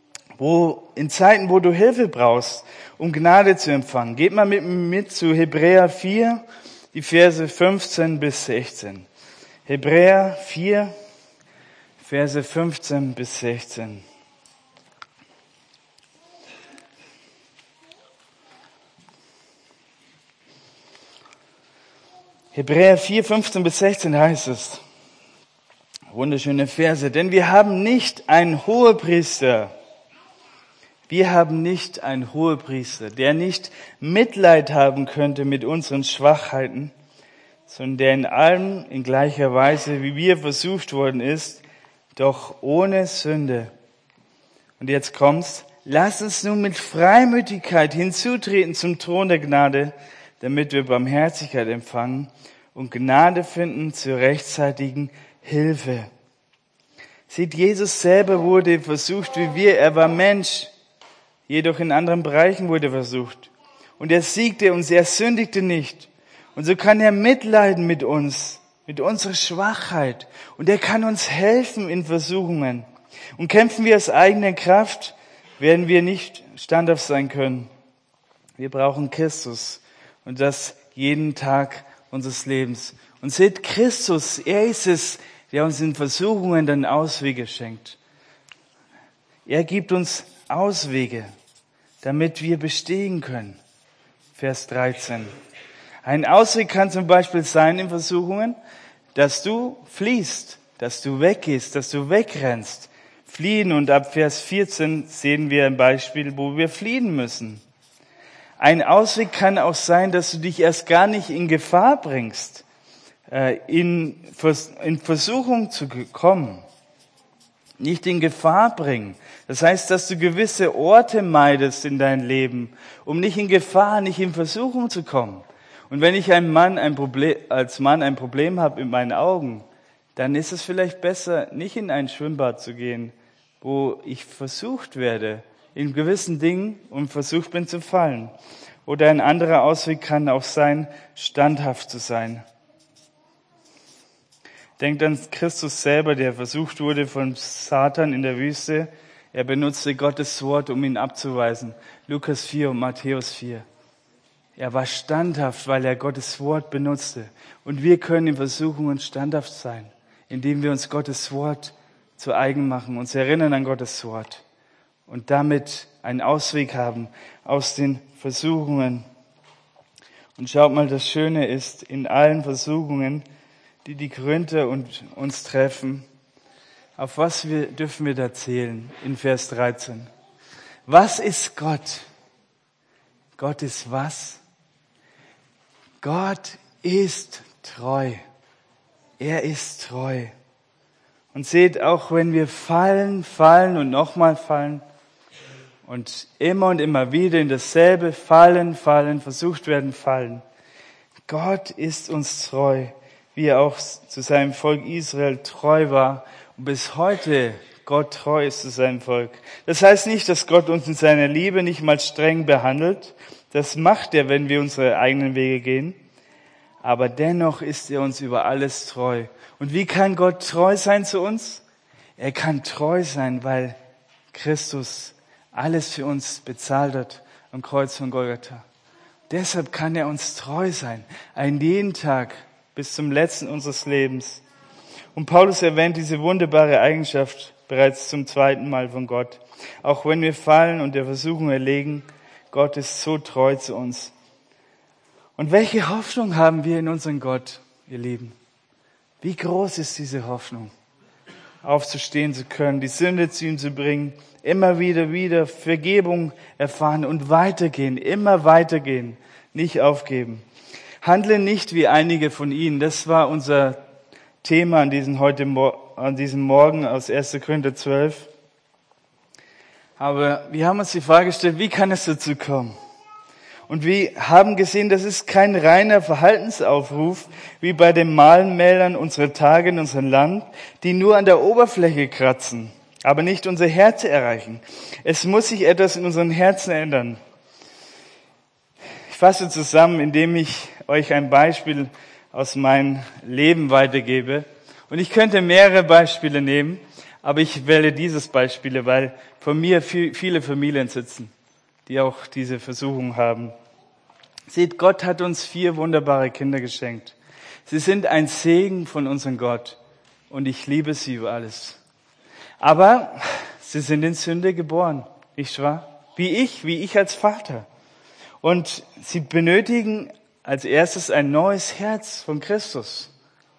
wo in Zeiten, wo du Hilfe brauchst, um Gnade zu empfangen. Geht mal mit mir mit zu Hebräer vier, die Verse fünfzehn bis sechzehn. Hebräer vier, Verse fünfzehn bis sechzehn. Hebräer vier, fünfzehn bis sechzehn heißt es, wunderschöne Verse, denn wir haben nicht einen Hohepriester, wir haben nicht einen Hohepriester, der nicht Mitleid haben könnte mit unseren Schwachheiten, sondern der in allem in gleicher Weise, wie wir versucht worden ist, doch ohne Sünde. Und jetzt kommt's, lass uns nun mit Freimütigkeit hinzutreten zum Thron der Gnade, damit wir Barmherzigkeit empfangen und Gnade finden zur rechtzeitigen Hilfe. Seht, Jesus selber wurde versucht wie wir, er war Mensch, jedoch in anderen Bereichen wurde er versucht. Und er siegte uns, er sündigte nicht. Und so kann er mitleiden mit uns, mit unserer Schwachheit. Und er kann uns helfen in Versuchungen. Und kämpfen wir aus eigener Kraft, werden wir nicht standhaft sein können. Wir brauchen Christus. Und das jeden Tag unseres Lebens. Und seht, Christus, er ist es, der uns in Versuchungen dann Auswege schenkt. Er gibt uns Auswege, damit wir bestehen können. Vers dreizehn. Ein Ausweg kann zum Beispiel sein in Versuchungen, dass du fliehst, dass du weggehst, dass du wegrennst. Fliehen, und ab Vers vierzehn sehen wir ein Beispiel, wo wir fliehen müssen. Ein Ausweg kann auch sein, dass du dich erst gar nicht in Gefahr bringst, in Versuchung zu kommen. Nicht in Gefahr bringen. Das heißt, dass du gewisse Orte meidest in dein Leben, um nicht in Gefahr, nicht in Versuchung zu kommen. Und wenn ich ein Mann ein Problem, als Mann ein Problem habe mit meinen Augen, dann ist es vielleicht besser, nicht in ein Schwimmbad zu gehen, wo ich versucht werde, in gewissen Dingen und versucht bin zu fallen. Oder ein anderer Ausweg kann auch sein, standhaft zu sein. Denkt an Christus selber, der versucht wurde von Satan in der Wüste. Er benutzte Gottes Wort, um ihn abzuweisen. Lukas vier und Matthäus vier. Er war standhaft, weil er Gottes Wort benutzte. Und wir können in Versuchungen standhaft sein, indem wir uns Gottes Wort zu eigen machen, uns erinnern an Gottes Wort und damit einen Ausweg haben aus den Versuchungen. Und schaut mal, das Schöne ist, in allen Versuchungen, die die Korinther und uns treffen, auf was wir, dürfen wir da zählen? In Vers dreizehn. Was ist Gott? Gott ist was? Gott ist treu. Er ist treu. Und seht, auch wenn wir fallen, fallen und nochmal fallen und immer und immer wieder in dasselbe fallen, fallen, versucht werden, fallen. Gott ist uns treu, wie er auch zu seinem Volk Israel treu war und bis heute Gott treu ist zu seinem Volk. Das heißt nicht, dass Gott uns in seiner Liebe nicht mal streng behandelt. Das macht er, wenn wir unsere eigenen Wege gehen. Aber dennoch ist er uns über alles treu. Und wie kann Gott treu sein zu uns? Er kann treu sein, weil Christus alles für uns bezahlt hat am Kreuz von Golgatha. Deshalb kann er uns treu sein, einen jeden Tag bis zum letzten unseres Lebens. Und Paulus erwähnt diese wunderbare Eigenschaft bereits zum zweiten Mal von Gott. Auch wenn wir fallen und der Versuchung erlegen, Gott ist so treu zu uns. Und welche Hoffnung haben wir in unseren Gott, ihr Lieben? Wie groß ist diese Hoffnung? Aufzustehen zu können, die Sünde zu ihm zu bringen, immer wieder, wieder Vergebung erfahren und weitergehen, immer weitergehen, nicht aufgeben. Handle nicht wie einige von ihnen. Das war unser Thema an diesem, heute, an diesem Morgen aus erster Korinther zwölf. Aber wir haben uns die Frage gestellt, wie kann es dazu kommen? Und wir haben gesehen, das ist kein reiner Verhaltensaufruf, wie bei den Mahnmälern unserer Tage in unserem Land, die nur an der Oberfläche kratzen, aber nicht unser Herz erreichen. Es muss sich etwas in unseren Herzen ändern. Ich fasse zusammen, indem ich euch ein Beispiel aus meinem Leben weitergebe. Und ich könnte mehrere Beispiele nehmen, aber ich wähle dieses Beispiel, weil vor mir viele Familien sitzen, die auch diese Versuchung haben. Seht, Gott hat uns vier wunderbare Kinder geschenkt. Sie sind ein Segen von unserem Gott und ich liebe sie über alles. Aber sie sind in Sünde geboren, nicht wahr? Wie ich, wie ich als Vater. Und sie benötigen als erstes ein neues Herz von Christus.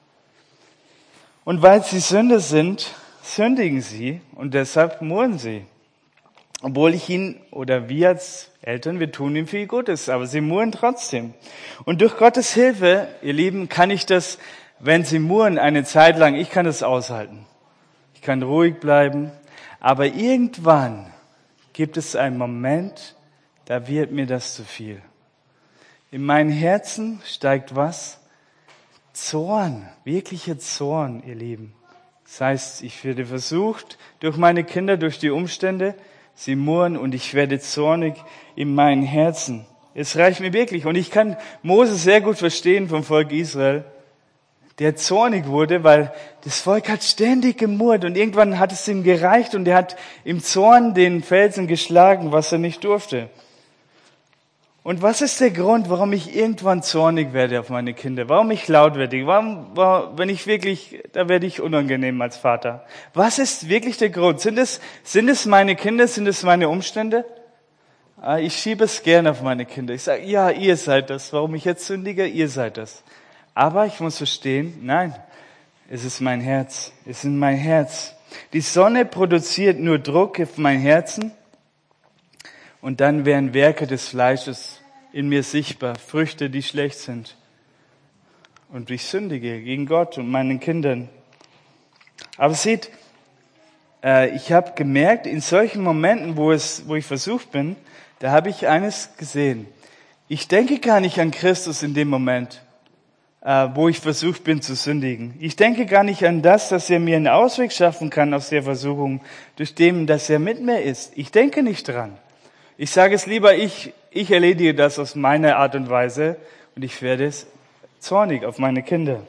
Und weil sie Sünder sind, sündigen sie und deshalb murren sie. Obwohl ich ihnen oder wir als Eltern, wir tun ihm viel Gutes, aber sie murren trotzdem. Und durch Gottes Hilfe, ihr Lieben, kann ich das, wenn sie murren, eine Zeit lang, ich kann das aushalten. Ich kann ruhig bleiben. Aber irgendwann gibt es einen Moment, da wird mir das zu viel. In meinem Herzen steigt was? Zorn, wirklicher Zorn, ihr Lieben. Das heißt, ich werde versucht, durch meine Kinder, durch die Umstände, sie murren und ich werde zornig in meinem Herzen. Es reicht mir wirklich. Und ich kann Moses sehr gut verstehen vom Volk Israel, der zornig wurde, weil das Volk hat ständig gemurrt und irgendwann hat es ihm gereicht und er hat im Zorn den Felsen geschlagen, was er nicht durfte. Und was ist der Grund, warum ich irgendwann zornig werde auf meine Kinder? Warum ich laut werde? Warum, warum, wenn ich wirklich, da werde ich unangenehm als Vater. Was ist wirklich der Grund? Sind es, sind es meine Kinder? Sind es meine Umstände? Ich schiebe es gerne auf meine Kinder. Ich sage, ja, ihr seid das. Warum ich jetzt sündige? Ihr seid das. Aber ich muss verstehen, nein, es ist mein Herz. Es ist mein Herz. Die Sonne produziert nur Druck auf mein Herzen. Und dann werden Werke des Fleisches in mir sichtbar, Früchte, die schlecht sind. Und ich sündige gegen Gott und meinen Kindern. Aber seht, äh, ich habe gemerkt, in solchen Momenten, wo es, wo ich versucht bin, da habe ich eines gesehen. Ich denke gar nicht an Christus in dem Moment, äh, wo ich versucht bin zu sündigen. Ich denke gar nicht an das, dass er mir einen Ausweg schaffen kann aus der Versuchung, durch dem, dass er mit mir ist. Ich denke nicht dran. Ich sage es lieber, ich, ich erledige das aus meiner Art und Weise und ich werde es zornig auf meine Kinder.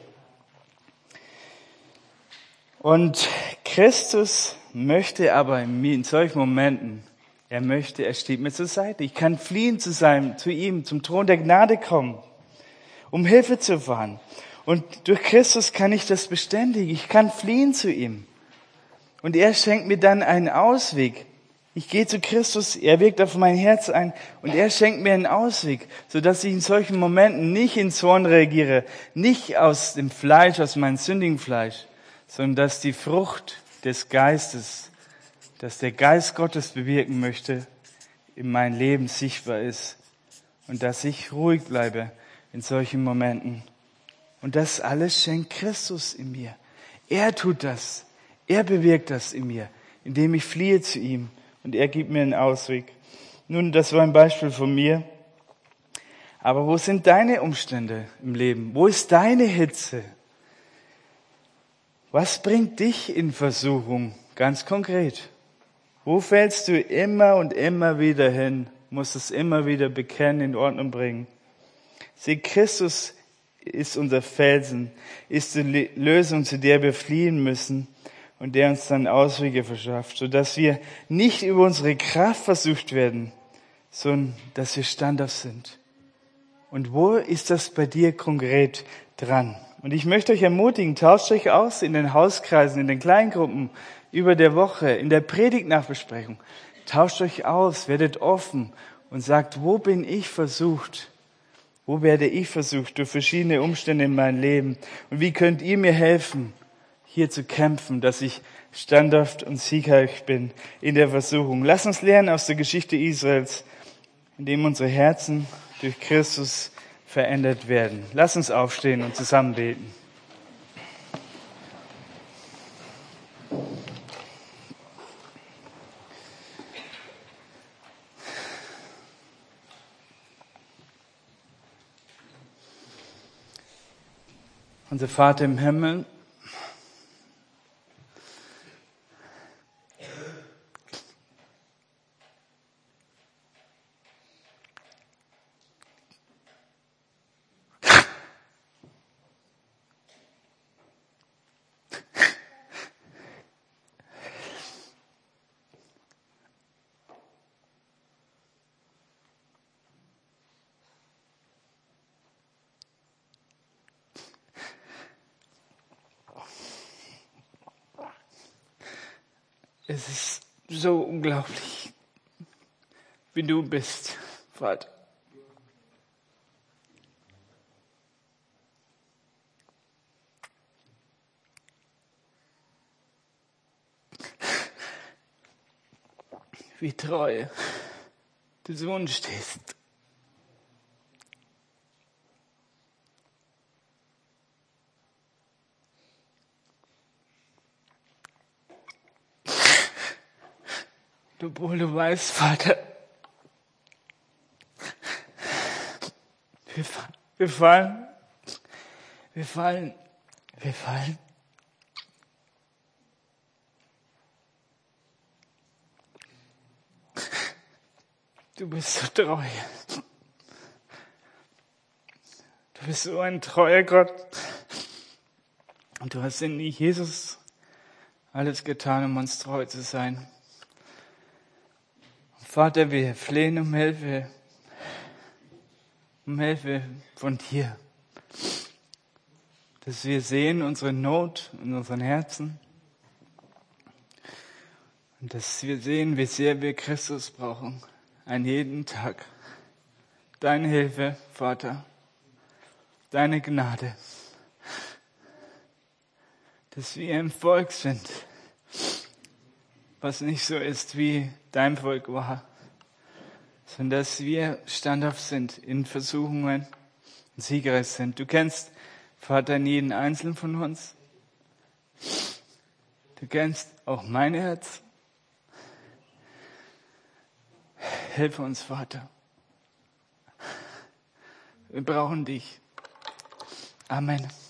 Und Christus möchte aber in mir in solchen Momenten, er möchte, er steht mir zur Seite. Ich kann fliehen zu seinem, zu ihm, zum Thron der Gnade kommen, um Hilfe zu erfahren. Und durch Christus kann ich das beständigen. Ich kann fliehen zu ihm. Und er schenkt mir dann einen Ausweg. Ich gehe zu Christus, er wirkt auf mein Herz ein und er schenkt mir einen Ausweg, sodass ich in solchen Momenten nicht in Zorn reagiere, nicht aus dem Fleisch, aus meinem sündigen Fleisch, sondern dass die Frucht des Geistes, dass der Geist Gottes bewirken möchte, in meinem Leben sichtbar ist und dass ich ruhig bleibe in solchen Momenten. Und das alles schenkt Christus in mir. Er tut das. Er bewirkt das in mir, indem ich fliehe zu ihm und er gibt mir einen Ausweg. Nun, das war ein Beispiel von mir. Aber wo sind deine Umstände im Leben? Wo ist deine Hitze? Was bringt dich in Versuchung? Ganz konkret. Wo fällst du immer und immer wieder hin? Musst es immer wieder bekennen, in Ordnung bringen. Sieh, Christus ist unser Felsen, ist die Lösung, zu der wir fliehen müssen und der uns dann Auswege verschafft, sodass wir nicht über unsere Kraft versucht werden, sondern dass wir standhaft sind. Und wo ist das bei dir konkret dran? Und ich möchte euch ermutigen, tauscht euch aus in den Hauskreisen, in den Kleingruppen, über der Woche, in der Predigtnachbesprechung. Tauscht euch aus, werdet offen und sagt, wo bin ich versucht? Wo werde ich versucht durch verschiedene Umstände in meinem Leben? Und wie könnt ihr mir helfen, hier zu kämpfen, dass ich standhaft und siegreich bin in der Versuchung? Lasst uns lernen aus der Geschichte Israels, indem unsere Herzen durch Christus verändert werden. Lasst uns aufstehen und zusammen beten. Unser Vater im Himmel, es ist so unglaublich, wie du bist, Vater. Wie treu du zu uns stehst. Obwohl du weißt, Vater, wir, wir fallen, wir fallen, wir fallen. Du bist so treu. Du bist so ein treuer Gott. Und du hast in Jesus alles getan, um uns treu zu sein. Vater, wir flehen um Hilfe, um Hilfe von dir, dass wir sehen unsere Not in unseren Herzen und dass wir sehen, wie sehr wir Christus brauchen, an jedem Tag. Deine Hilfe, Vater, deine Gnade, dass wir ein Volk sind, was nicht so ist, wie dein Volk war, sondern dass wir standhaft sind in Versuchungen und siegreich sind. Du kennst, Vater, jeden Einzelnen von uns. Du kennst auch mein Herz. Hilfe uns, Vater. Wir brauchen dich. Amen.